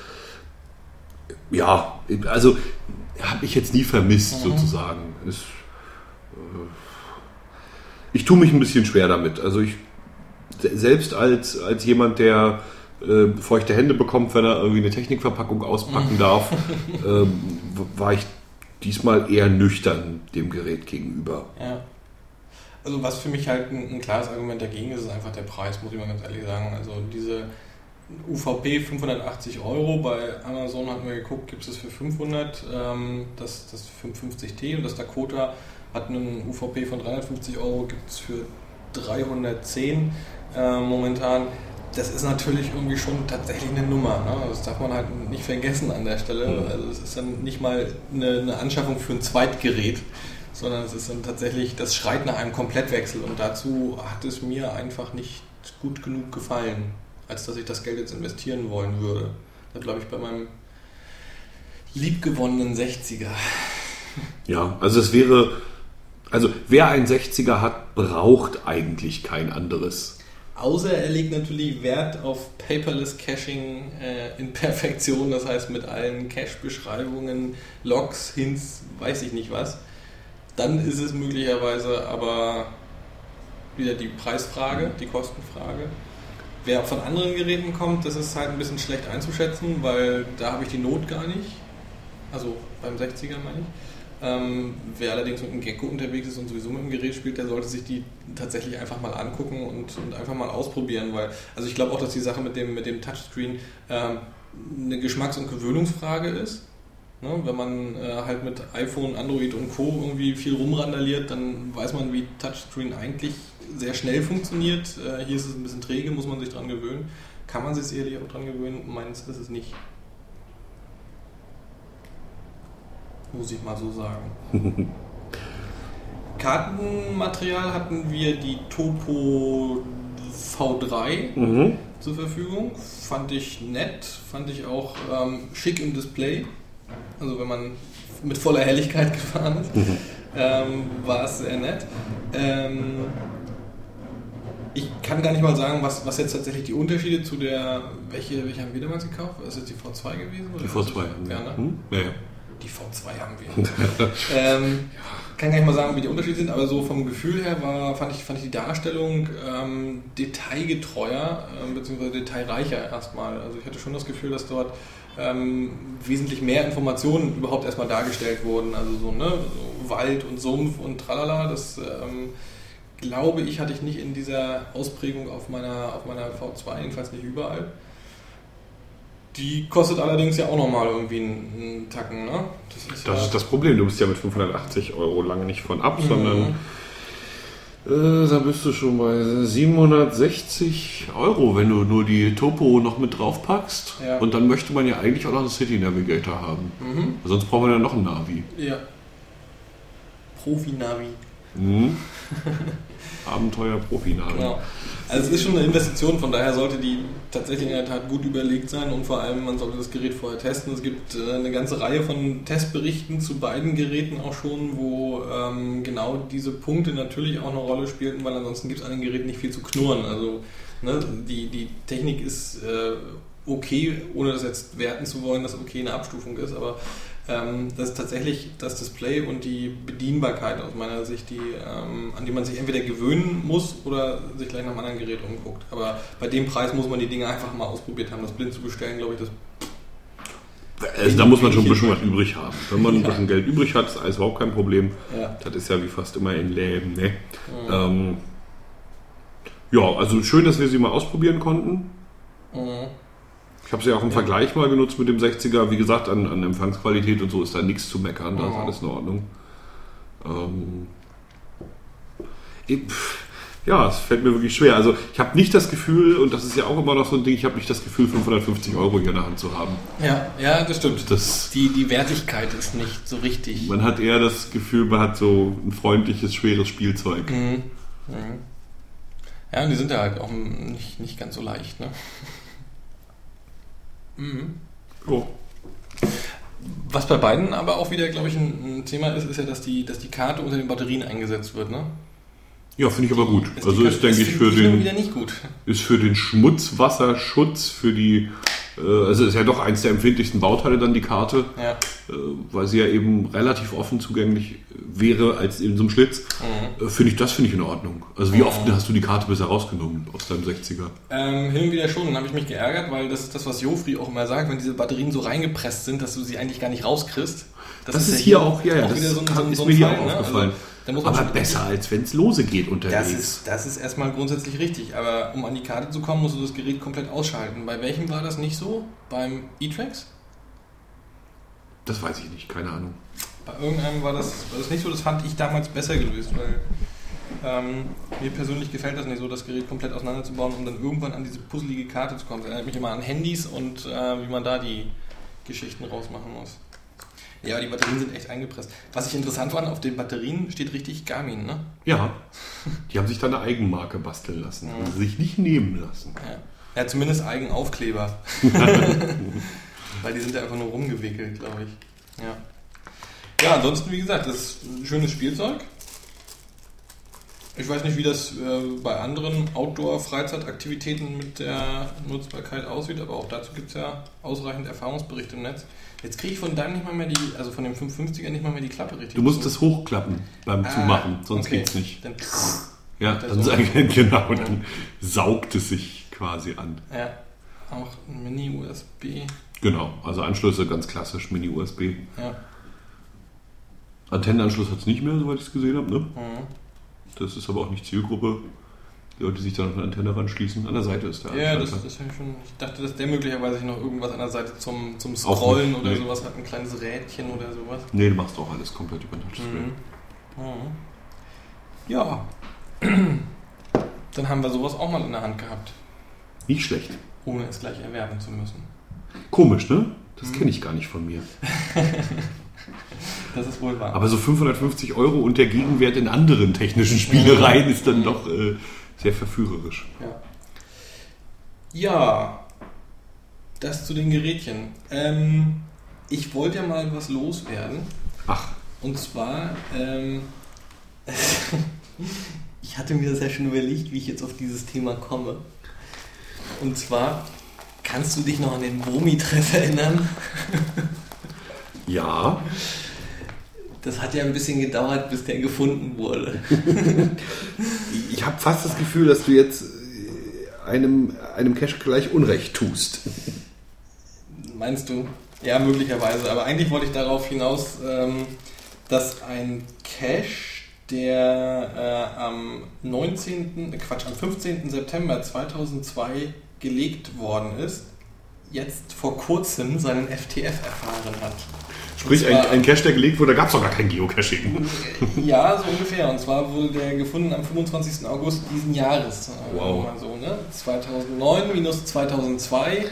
Ja, also habe ich jetzt nie vermisst, mhm. sozusagen. Ist, äh, ich tue mich ein bisschen schwer damit. Also ich selbst als, als jemand, der äh, feuchte Hände bekommt, wenn er irgendwie eine Technikverpackung auspacken darf, äh, war ich diesmal eher nüchtern dem Gerät gegenüber. Ja. Also was für mich halt ein, ein klares Argument dagegen ist, ist einfach der Preis, muss ich mal ganz ehrlich sagen. Also diese U V P fünfhundertachtzig Euro, bei Amazon hatten wir geguckt, gibt es für fünfhundert, ähm, das, das fünfhundertfünfzig T und das Dakota hat einen U V P von dreihundertfünfzig Euro, gibt es für dreihundertzehn äh, momentan. Das ist natürlich irgendwie schon tatsächlich eine Nummer. Ne? Das darf man halt nicht vergessen an der Stelle. Mhm. Also es ist dann nicht mal eine, eine Anschaffung für ein Zweitgerät, sondern es ist dann tatsächlich, das schreit nach einem Komplettwechsel und dazu hat es mir einfach nicht gut genug gefallen, als dass ich das Geld jetzt investieren wollen würde. Da glaube ich bei meinem liebgewonnenen sechziger. Ja, also es wäre, also wer einen sechziger hat, braucht eigentlich kein anderes. Außer er legt natürlich Wert auf Paperless Caching äh, in Perfektion, das heißt mit allen Cache-Beschreibungen, Logs, Hints, weiß ich nicht was. Dann ist es möglicherweise aber wieder die Preisfrage, die Kostenfrage. Wer von anderen Geräten kommt, das ist halt ein bisschen schlecht einzuschätzen, weil da habe ich die Not gar nicht. Also beim sechziger meine ich. Ähm, wer allerdings mit einem Gecko unterwegs ist und sowieso mit dem Gerät spielt, der sollte sich die tatsächlich einfach mal angucken und, und einfach mal ausprobieren, weil, also ich glaube auch, dass die Sache mit dem, mit dem Touchscreen ähm, eine Geschmacks- und Gewöhnungsfrage ist. Ne? Wenn man äh, halt mit iPhone, Android und Co. irgendwie viel rumrandaliert, dann weiß man, wie Touchscreen eigentlich sehr schnell funktioniert. Äh, hier ist es ein bisschen träge, muss man sich dran gewöhnen. Kann man sich sicherlich auch dran gewöhnen, meins ist es nicht. Muss ich mal so sagen. Kartenmaterial hatten wir die Topo V drei mhm. zur Verfügung. Fand ich nett, fand ich auch ähm, schick im Display. Also wenn man mit voller Helligkeit gefahren ist, mhm. ähm, war es sehr nett. Ähm, ich kann gar nicht mal sagen, was, was jetzt tatsächlich die Unterschiede zu der, welche, welche haben wir damals gekauft? Ist das die V zwei gewesen? Oder die V zwei. Ja, ne? Hm? Ja, ja. Die V zwei haben wir. ähm, kann gar nicht mal sagen, wie die Unterschiede sind, aber so vom Gefühl her war, fand, ich, fand ich die Darstellung ähm, detailgetreuer äh, bzw. detailreicher erstmal. Also ich hatte schon das Gefühl, dass dort ähm, wesentlich mehr Informationen überhaupt erstmal dargestellt wurden. Also so, ne, so Wald und Sumpf und tralala, das ähm, glaube ich, hatte ich nicht in dieser Ausprägung auf meiner, auf meiner V zwei, jedenfalls nicht überall. Die kostet allerdings ja auch nochmal irgendwie einen, einen Tacken, ne? Das, ist, das ja ist das Problem, du bist ja mit fünfhundertachtzig Euro lange nicht von ab, mhm. sondern äh, da bist du schon bei siebenhundertsechzig Euro, wenn du nur die Topo noch mit drauf packst. Ja. Und dann möchte man ja eigentlich auch noch einen City Navigator haben. Mhm. Sonst braucht man ja noch einen Navi. Ja. Profi-Navi. Mhm. Abenteuer-Profi-Navi. Genau. Also es ist schon eine Investition, von daher sollte die tatsächlich in der Tat gut überlegt sein und vor allem man sollte das Gerät vorher testen. Es gibt äh, eine ganze Reihe von Testberichten zu beiden Geräten auch schon, wo ähm, genau diese Punkte natürlich auch eine Rolle spielten, weil ansonsten gibt es an den Geräten nicht viel zu knurren. Also ne, die, die Technik ist äh, okay, ohne das jetzt werten zu wollen, dass okay eine Abstufung ist, aber ähm, das ist tatsächlich das Display und die Bedienbarkeit aus meiner Sicht, die, ähm, an die man sich entweder gewöhnen muss oder sich gleich nach einem anderen Gerät umguckt. Aber bei dem Preis muss man die Dinge einfach mal ausprobiert haben. Das blind zu bestellen, glaube ich, das... Also da muss man schon ein bisschen was übrig haben. Wenn man ein bisschen ja. Geld übrig hat, ist alles überhaupt kein Problem. Ja. Das ist ja wie fast immer in Läden. Ne? Ja. Ähm, ja, also schön, dass wir sie mal ausprobieren konnten. Mhm. Ich habe sie auch im ja. Vergleich mal genutzt mit dem sechziger. Wie gesagt, an, an Empfangsqualität und so ist da nichts zu meckern. Da oh. ist alles in Ordnung. Ähm, ich, ja, es fällt mir wirklich schwer. Also ich habe nicht das Gefühl, und das ist ja auch immer noch so ein Ding, ich habe nicht das Gefühl, fünfhundertfünfzig Euro hier in der Hand zu haben. Ja, ja, das stimmt. Das, die, die Wertigkeit ist nicht so richtig. Man hat eher das Gefühl, man hat so ein freundliches, schweres Spielzeug. Mhm. Mhm. Ja, und die sind ja halt auch nicht, nicht ganz so leicht, ne? Mhm. Oh. Was bei beiden aber auch wieder, glaube ich, ein, ein Thema ist, ist ja, dass die, dass die Karte unter den Batterien eingesetzt wird, ne? Ja, finde ich aber gut. Die, also ist, denke ich, für den wieder nicht gut. Ist für den Schmutzwasserschutz, für die, äh, also ist ja doch eins der empfindlichsten Bauteile dann die Karte, ja. äh, weil sie ja eben relativ offen zugänglich wäre als in so einem Schlitz. Mhm. Äh, finde ich, das finde ich in Ordnung. Also wie mhm. oft hast du die Karte bisher rausgenommen aus deinem sechziger? Ähm, hin und wieder schon, dann habe ich mich geärgert, weil das ist das, was Jofri auch immer sagt, wenn diese Batterien so reingepresst sind, dass du sie eigentlich gar nicht rauskriegst. Das, das ist, ist ja hier auch, ja, auch das wieder so ein, so ein, ist so ein mir Fall, hier auch ne? aufgefallen. Also, da muss man aber besser, gucken. Als wenn es lose geht unterwegs. Das ist, das ist erstmal grundsätzlich richtig, aber um an die Karte zu kommen, musst du das Gerät komplett ausschalten. Bei welchem war das nicht so? Beim E-Trax? Das weiß ich nicht, keine Ahnung. Bei irgendeinem war das, war das nicht so, das fand ich damals besser gelöst, weil ähm, mir persönlich gefällt das nicht so, das Gerät komplett auseinanderzubauen, um dann irgendwann an diese puzzelige Karte zu kommen. Das erinnert mich immer an Handys und äh, wie man da die Geschichten rausmachen muss. Ja, die Batterien sind echt eingepresst. Was ich interessant fand, auf den Batterien steht richtig Garmin, ne? Ja, die haben sich da eine Eigenmarke basteln lassen. Ja. Haben sie sich nicht nehmen lassen. Ja, ja zumindest Eigenaufkleber. Weil die sind ja einfach nur rumgewickelt, glaube ich. Ja. Ja, ansonsten, wie gesagt, das ist ein schönes Spielzeug. Ich weiß nicht, wie das äh, bei anderen Outdoor-Freizeitaktivitäten mit der Nutzbarkeit aussieht, aber auch dazu gibt es ja ausreichend Erfahrungsberichte im Netz. Jetzt kriege ich von deinem nicht mal mehr die, also von dem fünfhundertfünfziger nicht mal mehr die Klappe richtig. Du musst das hochklappen beim ah, Zumachen, sonst okay. geht's nicht. Dann ja, dann, so. sagen, genau, dann saugt es sich quasi an. Ja, auch ein Mini-U S B. Genau, also Anschlüsse ganz klassisch, Mini-U S B. Ja. Antennenanschluss hat es nicht mehr, soweit ich es gesehen habe. Ne? Mhm. Das ist aber auch nicht Zielgruppe. Die Leute, die sich dann auf eine Antenne ranschließen. An der Seite ist der Ja, das, Anschalter. das ich schon. Ich dachte, dass der möglicherweise noch irgendwas an der Seite zum, zum Scrollen nicht, oder nee. sowas hat, ein kleines Rädchen oder sowas. Nee, du machst auch alles komplett über den Touchscreen. Mhm. Mhm. Ja. Dann haben wir sowas auch mal in der Hand gehabt, Nicht schlecht. ohne es gleich erwerben zu müssen. Komisch, ne? Das Mhm. kenne ich gar nicht von mir. Das ist wohl wahr. Aber so fünfhundertfünfzig Euro und der Gegenwert in anderen technischen Spielereien ist dann doch äh, sehr verführerisch. Ja. Ja, das zu den Gerätchen. Ähm, ich wollte ja mal was loswerden. Ach, Und zwar, ähm, ich hatte mir das ja schon überlegt, wie ich jetzt auf dieses Thema komme. Und zwar, kannst du dich noch an den Bromi-Treff erinnern? ja. Das hat ja ein bisschen gedauert, bis der gefunden wurde. Ich habe fast das Gefühl, dass du jetzt äh, einem, einem Cache gleich Unrecht tust. Meinst du? Ja, möglicherweise. Aber eigentlich wollte ich darauf hinaus, ähm, dass ein Cache, der äh, am neunzehnten, Quatsch, am fünfzehnten September zweitausendzwei gelegt worden ist, jetzt vor kurzem seinen F T F erfahren hat. Sprich, ein, ein Cache, der gelegt wurde, da gab es doch gar kein Geocaching. Ja, so ungefähr. Und zwar wurde der gefunden am fünfundzwanzigsten August diesen Jahres. Wow. Mal so, ne? zweitausendneun minus zweitausendzwei.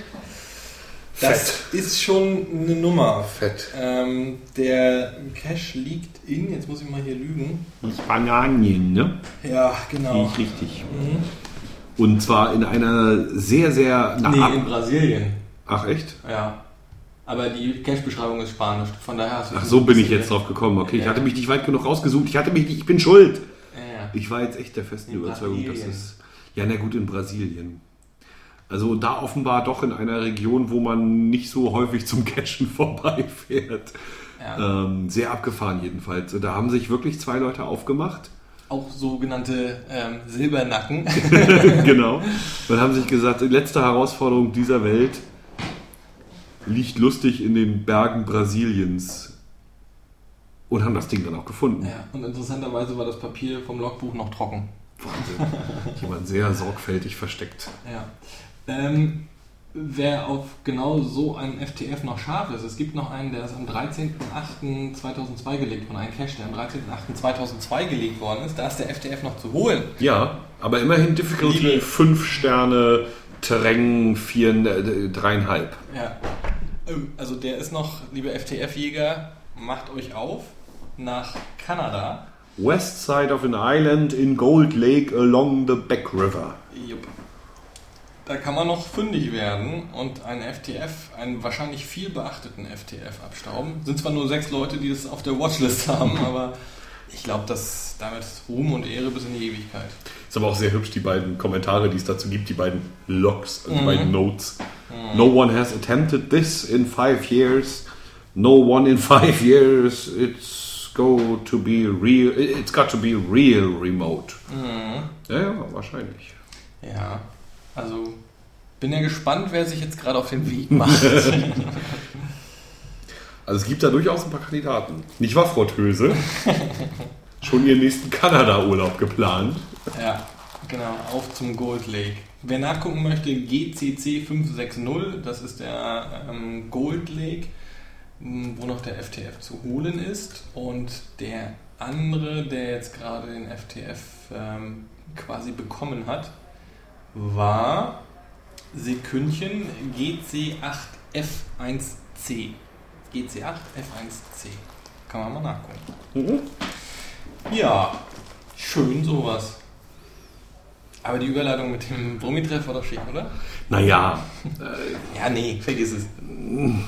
Das Fett. ist schon eine Nummer. Fett. Ähm, der Cache liegt in, jetzt muss ich mal hier lügen. Spanien, ne? Ja, genau. Nicht richtig. Mhm. Und zwar in einer sehr, sehr... Na, Nee, ab- in Brasilien. Ach, echt? Ja. Aber die Cache-Beschreibung ist spanisch. Von daher hast du Ach, so bin ich jetzt drauf gekommen. Okay, ich hatte mich nicht weit genug rausgesucht. Ich hatte mich nicht, ich bin schuld. Ja. Ich war jetzt echt der festen In Überzeugung, dass Brasilien. es... Ja, na gut, in Brasilien. Also da offenbar doch in einer Region, wo man nicht so häufig zum Cachen vorbeifährt. Ja. Ähm, sehr abgefahren jedenfalls. Da haben sich wirklich zwei Leute aufgemacht. Auch sogenannte ähm, Silbernacken. Genau. Und haben sich gesagt, die letzte Herausforderung dieser Welt liegt lustig in den Bergen Brasiliens. Und haben das Ding dann auch gefunden. Ja, und interessanterweise war das Papier vom Logbuch noch trocken. Wahnsinn. Jemand sehr sorgfältig versteckt. Ja. Ähm, wer auf genau so einen F T F noch scharf ist, es gibt noch einen, der ist am dreizehnten achten zweitausendzwei gelegt worden, ein Cache, der am dreizehnten achten zweitausendzwei gelegt worden ist. Da ist der F T F noch zu holen. Ja, aber immerhin Difficulty Liebe- fünf Sterne, Terrain vier, dreieinhalb. Ja. Ähm, Also der ist noch, liebe F T F-Jäger, macht euch auf nach Kanada. West side of an island in Gold Lake along the Back River. Jupp. Da kann man noch fündig werden und einen F T F, einen wahrscheinlich viel beachteten F T F abstauben. Sind zwar nur sechs Leute, die das auf der Watchlist haben, aber ich glaube, dass damit Ruhm und Ehre bis in die Ewigkeit. Ist aber auch sehr hübsch, die beiden Kommentare, die es dazu gibt, die beiden Logs, die Mhm. beiden Notes. Mhm. No one has attempted this in five years. No one in five years. It's go to be real. It's got to be real remote. Mhm. Ja, ja, wahrscheinlich. Ja, also bin ja gespannt, wer sich jetzt gerade auf den Weg macht. Also es gibt da durchaus ein paar Kandidaten. Nicht wahr, Frau Töse? Schon ihren nächsten Kanada-Urlaub geplant. Ja, genau, auf zum Gold Lake. Wer nachgucken möchte, G C C fünf sechs null, das ist der ähm, Gold Lake, m, wo noch der F T F zu holen ist. Und der andere, der jetzt gerade den F T F ähm, quasi bekommen hat, war Sekündchen G C acht F eins C. G C acht F eins C. Kann man mal nachgucken. Mhm. Ja, schön sowas. Aber die Überleitung mit dem Bromi-Treff war doch schick, oder? Naja, Ja, nee, vergiss es. Hm?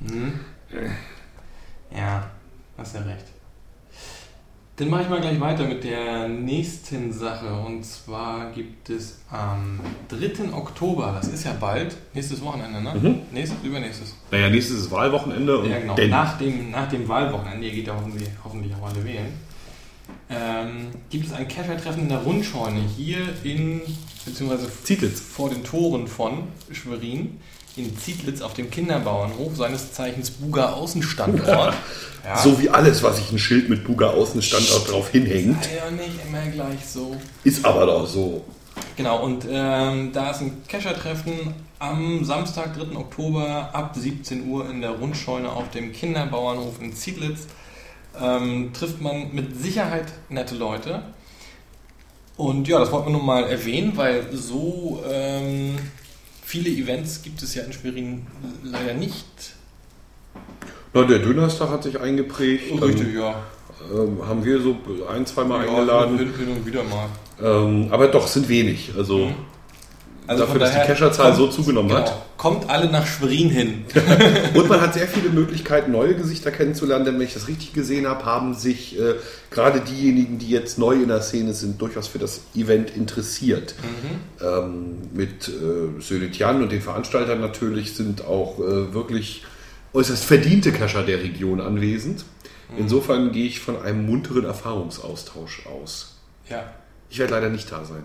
Ja, hast ja recht. Dann mache ich mal gleich weiter mit der nächsten Sache. Und zwar gibt es am dritten Oktober, das ist ja bald, nächstes Wochenende, ne? Mhm. Nächstes, übernächstes. naja, nächstes ist Wahlwochenende. Und Ja, genau. denn, Nach dem, nach dem Wahlwochenende, ihr geht ja hoffentlich, hoffentlich auch alle wählen. ähm, gibt es ein Kescher-Treffen in der Rundscheune hier in, beziehungsweise Zietlitz. vor den Toren von Schwerin, in Zietlitz auf dem Kinderbauernhof, seines Zeichens Buga Außenstandort. Ja. So wie alles, was sich ein Schild mit Buga Außenstandort drauf hinhängt. Sei ja nicht immer gleich so. Ist aber doch so. Genau, und ähm, da ist ein Kescher-Treffen am Samstag, dritten Oktober ab siebzehn Uhr in der Rundscheune auf dem Kinderbauernhof in Zietlitz. Ähm, trifft man mit Sicherheit nette Leute. Und ja, das wollten wir nun mal erwähnen, weil so ähm, viele Events gibt es ja in Schwerin leider nicht. Na, der Dönerstag hat sich eingeprägt. Richtig, Dann, ja. ähm, haben wir so ein, zweimal ja, eingeladen. Hin, hin und wieder mal. Ähm, aber doch, sind wenig. Also, Mhm. Also dafür, von dass die daher Kescherzahl kommt- so zugenommen genau, hat. Kommt alle nach Schwerin hin. Und man hat sehr viele Möglichkeiten, neue Gesichter kennenzulernen, denn wenn ich das richtig gesehen habe, haben sich äh, gerade diejenigen, die jetzt neu in der Szene sind, durchaus für das Event interessiert. Mhm. Ähm, mit äh, Sölitjan und den Veranstaltern natürlich sind auch äh, wirklich äußerst verdiente Kescher der Region anwesend. Mhm. Insofern gehe ich von einem munteren Erfahrungsaustausch aus. Ja. Ich werde leider nicht da sein.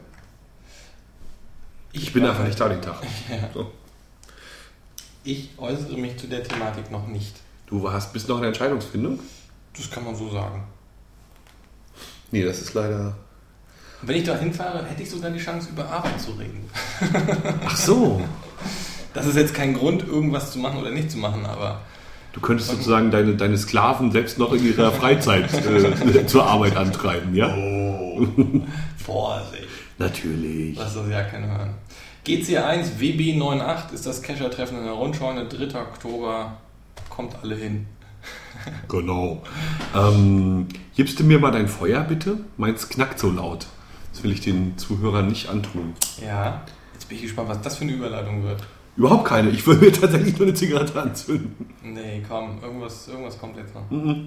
Ich bin war- einfach nicht da den Tag. Ja. So. Ich äußere mich zu der Thematik noch nicht. Du hast, bist noch in der Entscheidungsfindung? Das kann man so sagen. Nee, das ist leider... Und wenn ich da hinfahre, hätte ich sogar die Chance, über Arbeit zu reden. Ach so. Das ist jetzt kein Grund, irgendwas zu machen oder nicht zu machen, aber Du könntest sozusagen deine, deine Sklaven selbst noch in ihrer Freizeit äh, zur Arbeit antreiben, ja? oh, Vorsicht, Natürlich. lass das ja keiner hören. G C eins W B achtundneunzig ist das Kescher-Treffen in der Rundscheune, dritter Oktober, kommt alle hin. Genau. Ähm, gibst du mir mal dein Feuer, bitte? Meins knackt so laut. Das will ich den Zuhörern nicht antun. Ja, jetzt bin ich gespannt, was das für eine Überleitung wird. Überhaupt keine. Ich will mir tatsächlich nur eine Zigarette anzünden. Nee, komm, irgendwas, irgendwas kommt jetzt noch. Mhm.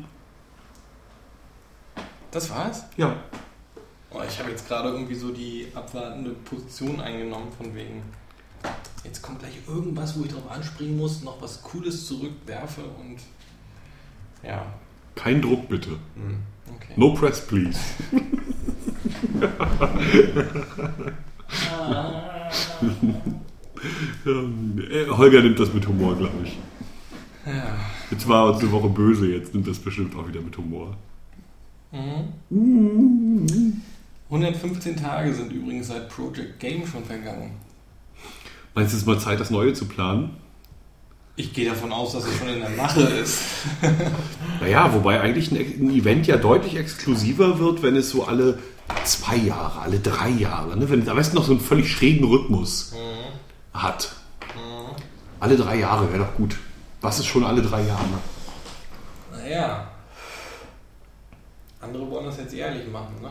Das war's? Ja. Oh, ich habe jetzt gerade irgendwie so die abwartende Position eingenommen, von wegen, jetzt kommt gleich irgendwas, wo ich drauf anspringen muss, noch was Cooles zurückwerfe und ja. Kein Druck, bitte. Hm, okay. No press, please. Ähm, äh, Holger nimmt das mit Humor, glaube ich. Ja. Jetzt war uns eine Woche böse, jetzt nimmt das bestimmt auch wieder mit Humor. Mhm. hundertfünfzehn Tage sind übrigens seit Project Game schon vergangen. Meinst du, es ist mal Zeit, das Neue zu planen? Ich gehe davon aus, dass es schon in der Mache ist. Naja, wobei eigentlich ein, ein Event ja deutlich exklusiver wird, wenn es so alle zwei Jahre, alle drei Jahre, ne? Wenn es am besten noch so einen völlig schrägen Rhythmus mhm. hat. Mhm. Alle drei Jahre wäre doch gut. Was ist schon alle drei Jahre? Naja. Andere wollen das jetzt ehrlich machen, ne?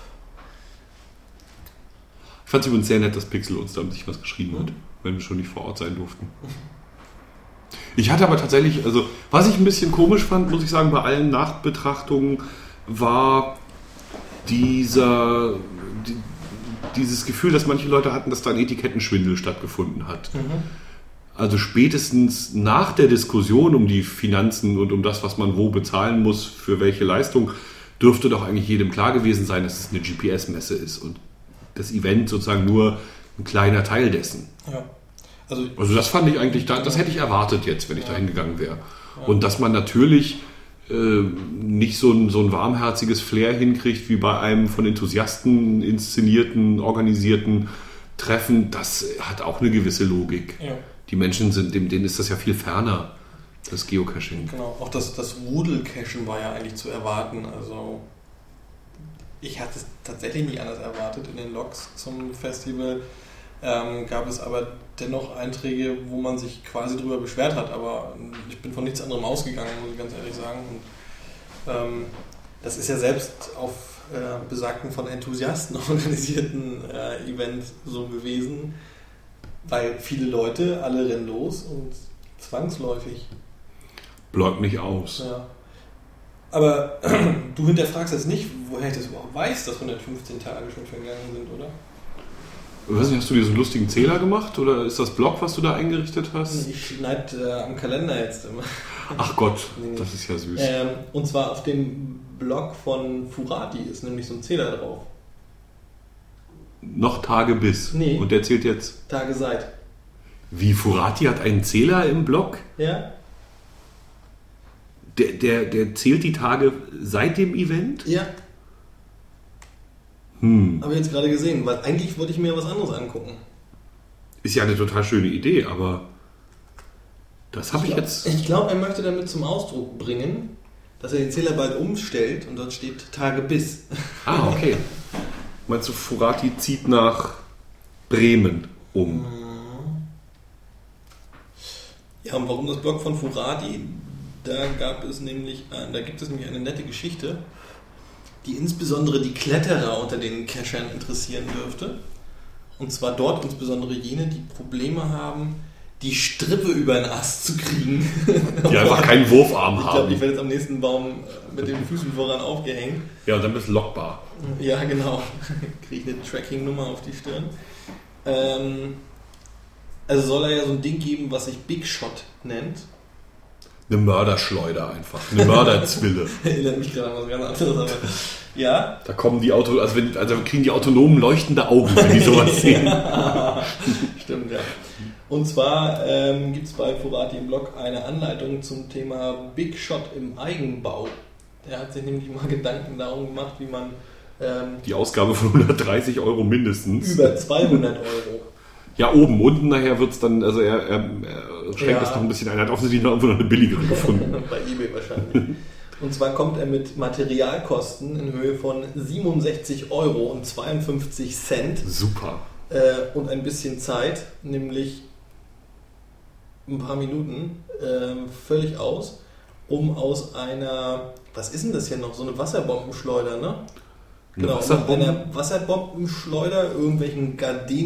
Ich fand es übrigens sehr nett, dass Pixel uns da um sich was geschrieben hat, wenn wir schon nicht vor Ort sein durften. Ich hatte aber tatsächlich, also was ich ein bisschen komisch fand, muss ich sagen, bei allen Nachbetrachtungen war dieser, die, dieses Gefühl, dass manche Leute hatten, dass da ein Etikettenschwindel stattgefunden hat. Mhm. Also spätestens nach der Diskussion um die Finanzen und um das, was man wo bezahlen muss, für welche Leistung, dürfte doch eigentlich jedem klar gewesen sein, dass es eine G P S-Messe ist und das Event sozusagen nur ein kleiner Teil dessen. Ja. Also, also das fand ich eigentlich, das hätte ich erwartet jetzt, wenn ich ja. da hingegangen wäre. Ja. Und dass man natürlich äh, nicht so ein, so ein warmherziges Flair hinkriegt, wie bei einem von Enthusiasten inszenierten, organisierten Treffen, das hat auch eine gewisse Logik. Ja. Die Menschen sind, denen ist das ja viel ferner, das Geocaching. Genau, auch das, das Rudelcachen war ja eigentlich zu erwarten. Also ich hatte es tatsächlich nicht anders erwartet. In den Logs zum Festival ähm, gab es aber dennoch Einträge, wo man sich quasi drüber beschwert hat. Aber ich bin von nichts anderem ausgegangen, muss ich ganz ehrlich sagen. Und, ähm, das ist ja selbst auf äh, besagten von Enthusiasten organisierten äh, Event so gewesen, weil viele Leute, alle rennen los und zwangsläufig. Bleibt nicht aus. Ja. Aber du hinterfragst jetzt nicht, woher ich das überhaupt weiß, dass hundertfünfzehn Tage schon vergangen sind, oder? weiß nicht, hast du dir so einen lustigen Zähler gemacht oder ist das Blog, was du da eingerichtet hast? Ich schneide äh, am Kalender jetzt immer. Ach Gott, das ist ja süß. Ähm, und zwar auf dem Blog von Furati ist nämlich so ein Zähler drauf. Noch Tage bis. Nee. Und der zählt jetzt? Tage seit. Wie, Furati hat einen Zähler im Blog? Ja. Der, der, der zählt die Tage seit dem Event? Ja. Hm. Habe ich jetzt gerade gesehen, weil eigentlich wollte ich mir was anderes angucken. Ist ja eine total schöne Idee, aber das habe ich, ich jetzt... Ich glaube, er möchte damit zum Ausdruck bringen, dass er den Zähler bald umstellt und dort steht Tage bis. Ah, okay. Meinst du, Furati zieht nach Bremen um? Ja, und warum das Blog von Furati? Da gab es nämlich, da gibt es nämlich eine nette Geschichte, die insbesondere die Kletterer unter den Cachern interessieren dürfte. Und zwar dort insbesondere jene, die Probleme haben, die Strippe über den Ast zu kriegen. Die einfach keinen Wurfarm ich haben. Ich glaube, ich werde jetzt am nächsten Baum mit den Füßen voran aufgehängt. Ja, und dann bist du lockbar. Ja, genau. Kriege ich eine Tracking-Nummer auf die Stirn. Ähm, also soll er ja so ein Ding geben, was sich Big Shot nennt. Eine Mörderschleuder einfach. Eine Mörderzwille. Erinnert mich gerade an was ganz anderes, aber ja. Da kommen die Auto, also, wenn, also kriegen die Autonomen leuchtende Augen, wenn die sowas sehen. Stimmt, ja. Und zwar ähm, gibt es bei Furati im Blog eine Anleitung zum Thema Big Shot im Eigenbau. Der hat sich nämlich mal Gedanken darum gemacht, wie man ähm, die Ausgabe von hundertdreißig Euro mindestens. Über zweihundert Euro. Ja, oben, unten nachher wird es dann, also er, er, er schränkt das Ja. noch ein bisschen ein. Er hat offensichtlich noch irgendwo noch eine billigere gefunden. Bei eBay wahrscheinlich. Und zwar kommt er mit Materialkosten in Höhe von siebenundsechzig Euro und zweiundfünfzig Cent Super. äh, und ein bisschen Zeit, nämlich ein paar Minuten, äh, völlig aus, um aus einer, was ist denn das hier noch, so eine Wasserbombenschleuder, ne? Eine Genau, Wasserbomben- mit einer Wasserbombenschleuder, irgendwelchen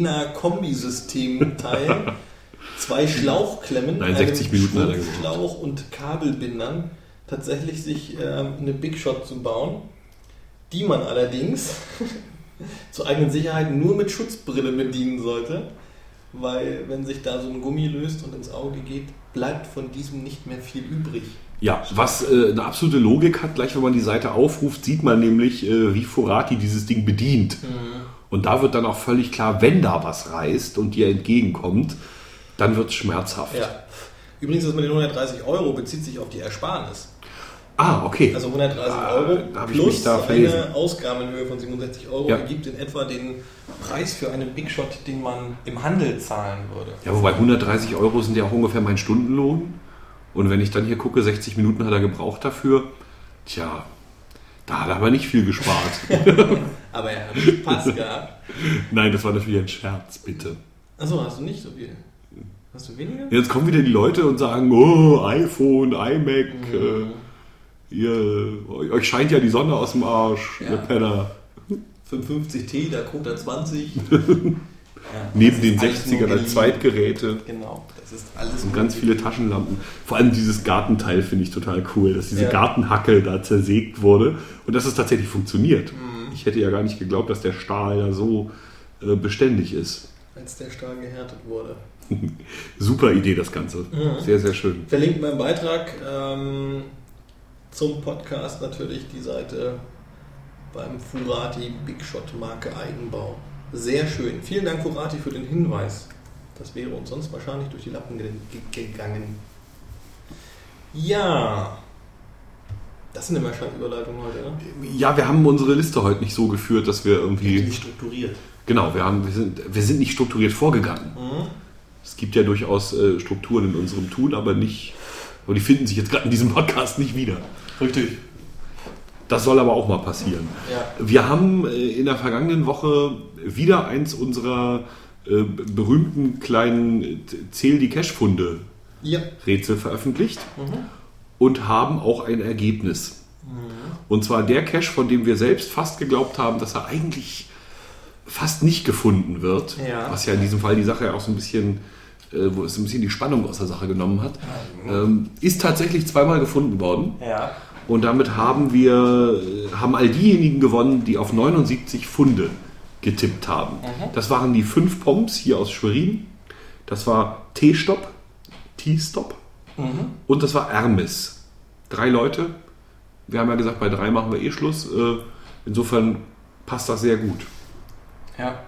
Gardena-Kombisystem-Teilen, zwei Schlauchklemmen, Nein, sechzig einem Minuten hat er gebraucht. Schrumpfschlauch und Kabelbindern tatsächlich sich ähm, eine Big Shot zu bauen, die man allerdings zur eigenen Sicherheit nur mit Schutzbrille bedienen sollte, weil wenn sich da so ein Gummi löst und ins Auge geht, bleibt von diesem nicht mehr viel übrig. Ja, was äh, eine absolute Logik hat, gleich wenn man die Seite aufruft, sieht man nämlich, äh, wie Furati dieses Ding bedient. Mhm. Und da wird dann auch völlig klar, wenn da was reißt und dir entgegenkommt, dann wird es schmerzhaft. Ja. Übrigens, das mit den hundertdreißig Euro bezieht sich auf die Ersparnis. Ah, okay. Also hundertdreißig Ah, Euro da hab ich plus mich da verlesen. eine Ausgabe in Höhe von siebenundsechzig Euro Ja. ergibt in etwa den Preis für einen Big Shot, den man im Handel zahlen würde. Ja, wobei hundertdreißig Euro sind ja auch ungefähr mein Stundenlohn. Und wenn ich dann hier gucke, sechzig Minuten hat er gebraucht dafür, tja, da hat er aber nicht viel gespart. Aber er hat Spaß gehabt. Nein, das war natürlich ein Scherz, bitte. Achso, hast du nicht so viel? Hast du weniger? Jetzt kommen wieder die Leute und sagen, oh, iPhone, iMac, Mhm. äh, ihr, euch scheint ja die Sonne aus dem Arsch, Ja. ihr Penner. fünfundfünfzig T, da guckt er zwanzig. Ja, Neben das den ist alles sechzigern nur als geliehen. Zweitgeräte. Genau, das ist alles. Und ganz viele Taschenlampen. Vor allem dieses Gartenteil finde ich total cool, dass diese Ja. Gartenhacke da zersägt wurde und dass es tatsächlich funktioniert. Mhm. Ich hätte ja gar nicht geglaubt, dass der Stahl da so äh, beständig ist. Als der Stahl gehärtet wurde. Super Idee, das Ganze. Mhm. Sehr, sehr schön. Verlinkt meinen Beitrag ähm, zum Podcast natürlich die Seite beim Furati Big Shot Marke Eigenbau. Sehr schön. Vielen Dank, Furati, für den Hinweis. Das wäre uns sonst wahrscheinlich durch die Lappen ge- gegangen. Ja. Das sind immer scheiß Überleitungen heute, ne? Ja, wir haben unsere Liste heute nicht so geführt, dass wir irgendwie... Nicht strukturiert. Genau, wir, haben, wir, sind, wir sind nicht strukturiert vorgegangen. Mhm. Es gibt ja durchaus äh, Strukturen in unserem Tun, aber nicht... Aber die finden sich jetzt gerade in diesem Podcast nicht wieder. Richtig. Das soll aber auch mal passieren. Ja. Wir haben äh, in der vergangenen Woche wieder eins unserer äh, berühmten kleinen äh, Zähl die Cash-Funde Ja. Rätsel veröffentlicht Mhm. und haben auch ein Ergebnis. Und zwar der Cache, von dem wir selbst fast geglaubt haben, dass er eigentlich fast nicht gefunden wird. Ja. Was ja in diesem Fall die Sache ja auch so ein bisschen, äh, wo es ein bisschen die Spannung aus der Sache genommen hat. Ähm, ist tatsächlich zweimal gefunden worden. Ja. Und damit haben wir, haben all diejenigen gewonnen, die auf neunundsiebzig Funde getippt haben. Mhm. Das waren die fünf Pommes hier aus Schwerin. Das war T-Stop, T-Stop mhm. und das war Hermes. Drei Leute. Wir haben ja gesagt, bei drei machen wir eh Schluss. Insofern passt das sehr gut. Ja.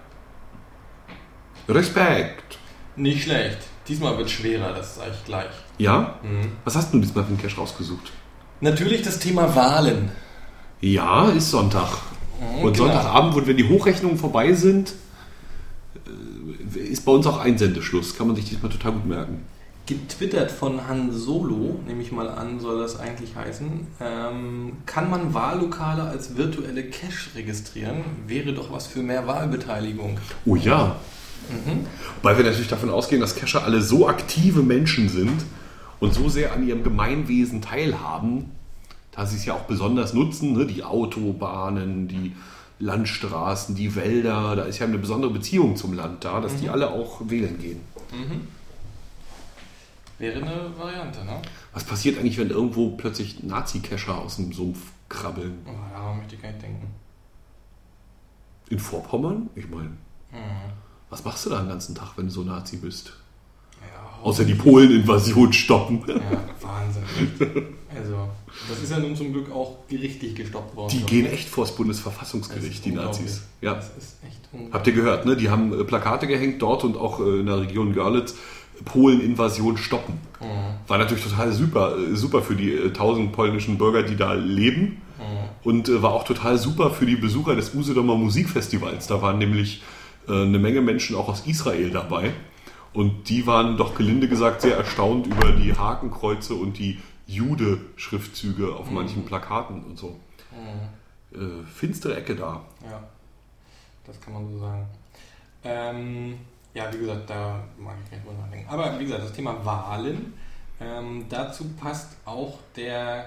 Respekt. Nicht schlecht. Diesmal wird schwerer, das sage ich gleich. Ja? Mhm. Was hast du diesmal für einen Cash rausgesucht? Natürlich das Thema Wahlen. Ja, ist Sonntag. Mhm, und genau. Sonntagabend, wenn die Hochrechnungen vorbei sind, ist bei uns auch Einsendeschluss. Kann man sich diesmal total gut merken. Getwittert von Han Solo, nehme ich mal an, soll das eigentlich heißen. Ähm, kann man Wahllokale als virtuelle Cache registrieren? Wäre doch was für mehr Wahlbeteiligung. Oh ja. Mhm. Weil wir natürlich davon ausgehen, dass Cacher alle so aktive Menschen sind und so sehr an ihrem Gemeinwesen teilhaben, dass sie es ja auch besonders nutzen, ne? Die Autobahnen, die Landstraßen, die Wälder, da ist ja eine besondere Beziehung zum Land da, dass mhm. die alle auch wählen gehen. Mhm. Wäre eine Variante, ne? Was passiert eigentlich, wenn irgendwo plötzlich Nazi-Cacher aus dem Sumpf krabbeln? Oh, ja, möchte ich gar nicht denken. In Vorpommern? Ich meine, mhm. was machst du da den ganzen Tag, wenn du so Nazi bist? Ja, außer die Polen-Invasion stoppen. Ja, Wahnsinn. Also, das ist ja nun zum Glück auch gerichtlich gestoppt worden. Die gehen echt vor das Bundesverfassungsgericht, die Nazis. Ja. Das ist echt unglaublich. Habt ihr gehört, ne? Die haben äh, Plakate gehängt dort und auch äh, in der Region Görlitz. Polen-Invasion stoppen. Mhm. War natürlich total super, äh, super für die äh, tausend polnischen Bürger, die da leben. Mhm. Und äh, war auch total super für die Besucher des Usedomer Musikfestivals. Da waren nämlich äh, eine Menge Menschen auch aus Israel dabei. Und die waren doch gelinde gesagt sehr erstaunt über die Hakenkreuze und die Jude-Schriftzüge auf mhm. manchen Plakaten und so. Mhm. Äh, finstere Ecke da. Ja, das kann man so sagen. Ähm, ja, wie gesagt, da mag ich nicht drüber nachdenken. Aber wie gesagt, das Thema Wahlen, ähm, dazu passt auch der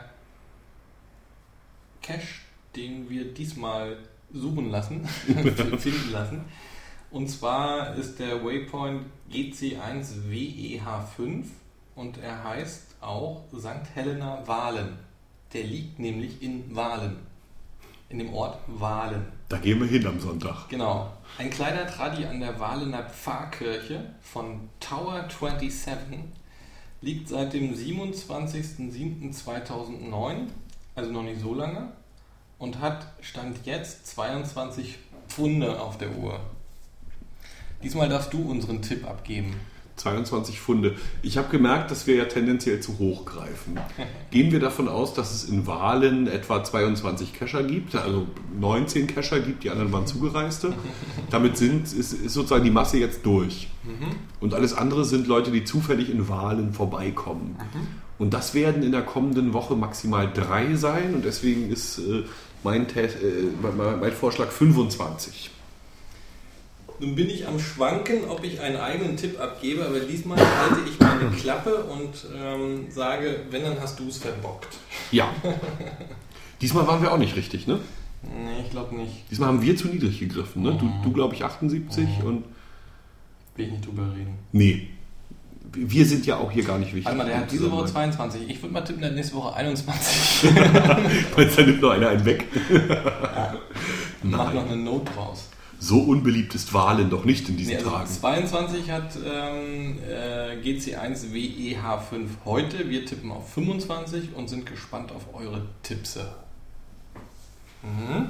Cache, den wir diesmal suchen lassen, finden lassen. Und zwar ist der Waypoint G C eins W E H fünf und er heißt auch Sankt Helena Wahlen. Der liegt nämlich in Wahlen, in dem Ort Wahlen. Da gehen wir hin am Sonntag. Genau. Ein kleiner Tradi an der Wahlener Pfarrkirche von Tower siebenundzwanzig liegt seit dem siebenundzwanzigsten siebten zweitausendneun, also noch nicht so lange, und hat Stand jetzt zweiundzwanzig Pfunde auf der Uhr. Diesmal darfst du unseren Tipp abgeben. zweiundzwanzig Pfunde. Ich habe gemerkt, dass wir ja tendenziell zu hoch greifen. Gehen wir davon aus, dass es in Wahlen etwa zweiundzwanzig Cacher gibt, also neunzehn Cacher gibt, die anderen waren Zugereiste. Damit sind, ist, ist sozusagen die Masse jetzt durch. Mhm. Und alles andere sind Leute, die zufällig in Wahlen vorbeikommen. Mhm. Und das werden in der kommenden Woche maximal drei sein und deswegen ist äh, mein, äh, mein, mein Vorschlag fünfundzwanzig. Nun bin ich am Schwanken, ob ich einen eigenen Tipp abgebe, aber diesmal halte ich meine Klappe und ähm, sage, wenn, dann hast du es verbockt. Ja. Diesmal waren wir auch nicht richtig, ne? Nee, ich glaube nicht. Diesmal haben wir zu niedrig gegriffen, ne? Du, du glaube ich, achtundsiebzig mhm. und... Will ich nicht drüber reden. Nee. Wir sind ja auch hier gar nicht wichtig. Warte mal, der hat diese Woche zweiundzwanzig. Ich würde mal tippen, der hat nächste Woche einundzwanzig. Meinst du, da nimmt noch einer einen weg? Ja. Mach noch eine Note draus. So unbeliebt ist Wahlen doch nicht in diesen nee, also Tagen. zweiundzwanzig hat ähm, äh, G C eins W E H fünf heute. Wir tippen auf fünfundzwanzig und sind gespannt auf eure Tippse. Mhm.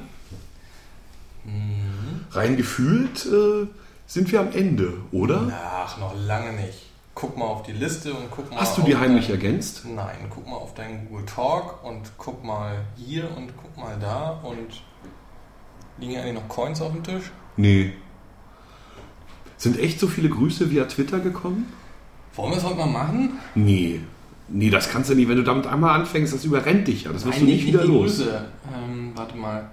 Mhm. Rein gefühlt äh, sind wir am Ende, oder? Ach, noch lange nicht. Guck mal auf die Liste und guck mal. Hast du die heimlich dein, ergänzt? Nein, guck mal auf deinen Google Talk und guck mal hier und guck mal da und liegen hier eigentlich noch Coins auf dem Tisch? Nee. Sind echt so viele Grüße via Twitter gekommen? Wollen wir es heute mal machen? Nee. Nee, das kannst du nicht. Wenn du damit einmal anfängst, das überrennt dich ja. Das wirst Nein, du nicht wieder nicht die los. Grüße. Ähm, warte mal.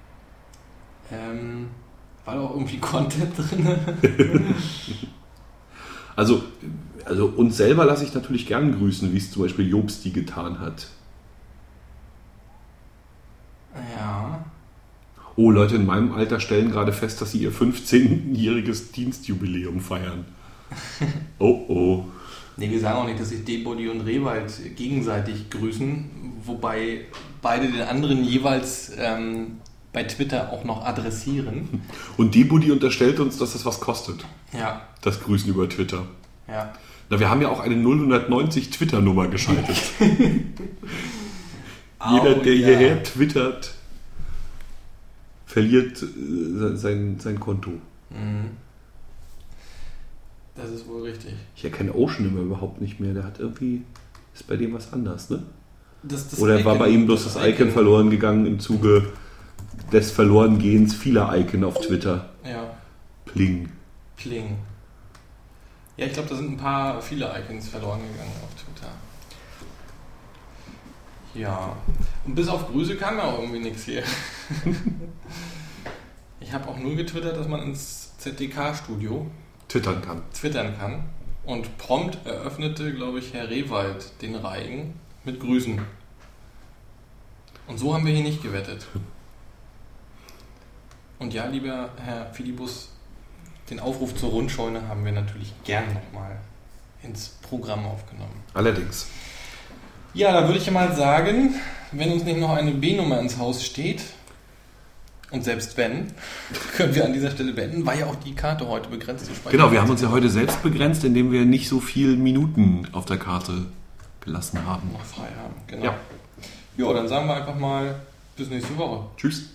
Ähm, war da auch irgendwie Content drin? also, also uns selber lasse ich natürlich gern grüßen, wie es zum Beispiel Jobsti getan hat. Ja. Oh, Leute in meinem Alter stellen gerade fest, dass sie ihr fünfzehnjähriges Dienstjubiläum feiern. Oh, oh. Nee, wir sagen auch nicht, dass sich D-Body und Rewald gegenseitig grüßen, wobei beide den anderen jeweils ähm, bei Twitter auch noch adressieren. Und die Buddy unterstellt uns, dass das was kostet. Ja. Das Grüßen über Twitter. Ja. Na, wir haben ja auch eine null neunzig Twitter-Nummer geschaltet. Jeder, der ja. hierher twittert, verliert äh, sein, sein Konto. Mhm. Das ist wohl richtig. Ich erkenne Ocean immer überhaupt nicht mehr. Der hat irgendwie, ist bei dem was anders, ne? Das, das Oder Icon, war bei ihm bloß das, das Icon, Icon verloren gegangen im Zuge des Verlorengehens vieler Icon auf Twitter? Ja. Pling. Pling. Ja, ich glaube, da sind ein paar, viele Icons verloren gegangen auf Twitter. Ja. Und bis auf Grüße kam ja auch irgendwie nichts hier. Ich habe auch nur getwittert, dass man ins Z D K-Studio twittern kann. twittern kann. Und prompt eröffnete, glaube ich, Herr Rewald den Reigen mit Grüßen. Und so haben wir hier nicht gewettet. Und ja, lieber Herr Philibus, den Aufruf zur Rundscheune haben wir natürlich gern nochmal ins Programm aufgenommen. Allerdings. Ja, da würde ich mal sagen, wenn uns nicht noch eine B-Nummer ins Haus steht, und selbst wenn, können wir an dieser Stelle beenden, weil ja auch die Karte heute begrenzt ist. Genau, wir haben uns ja heute selbst begrenzt, indem wir nicht so viele Minuten auf der Karte gelassen haben. Noch frei haben, genau. Ja. Ja, dann sagen wir einfach mal bis nächste Woche. Tschüss.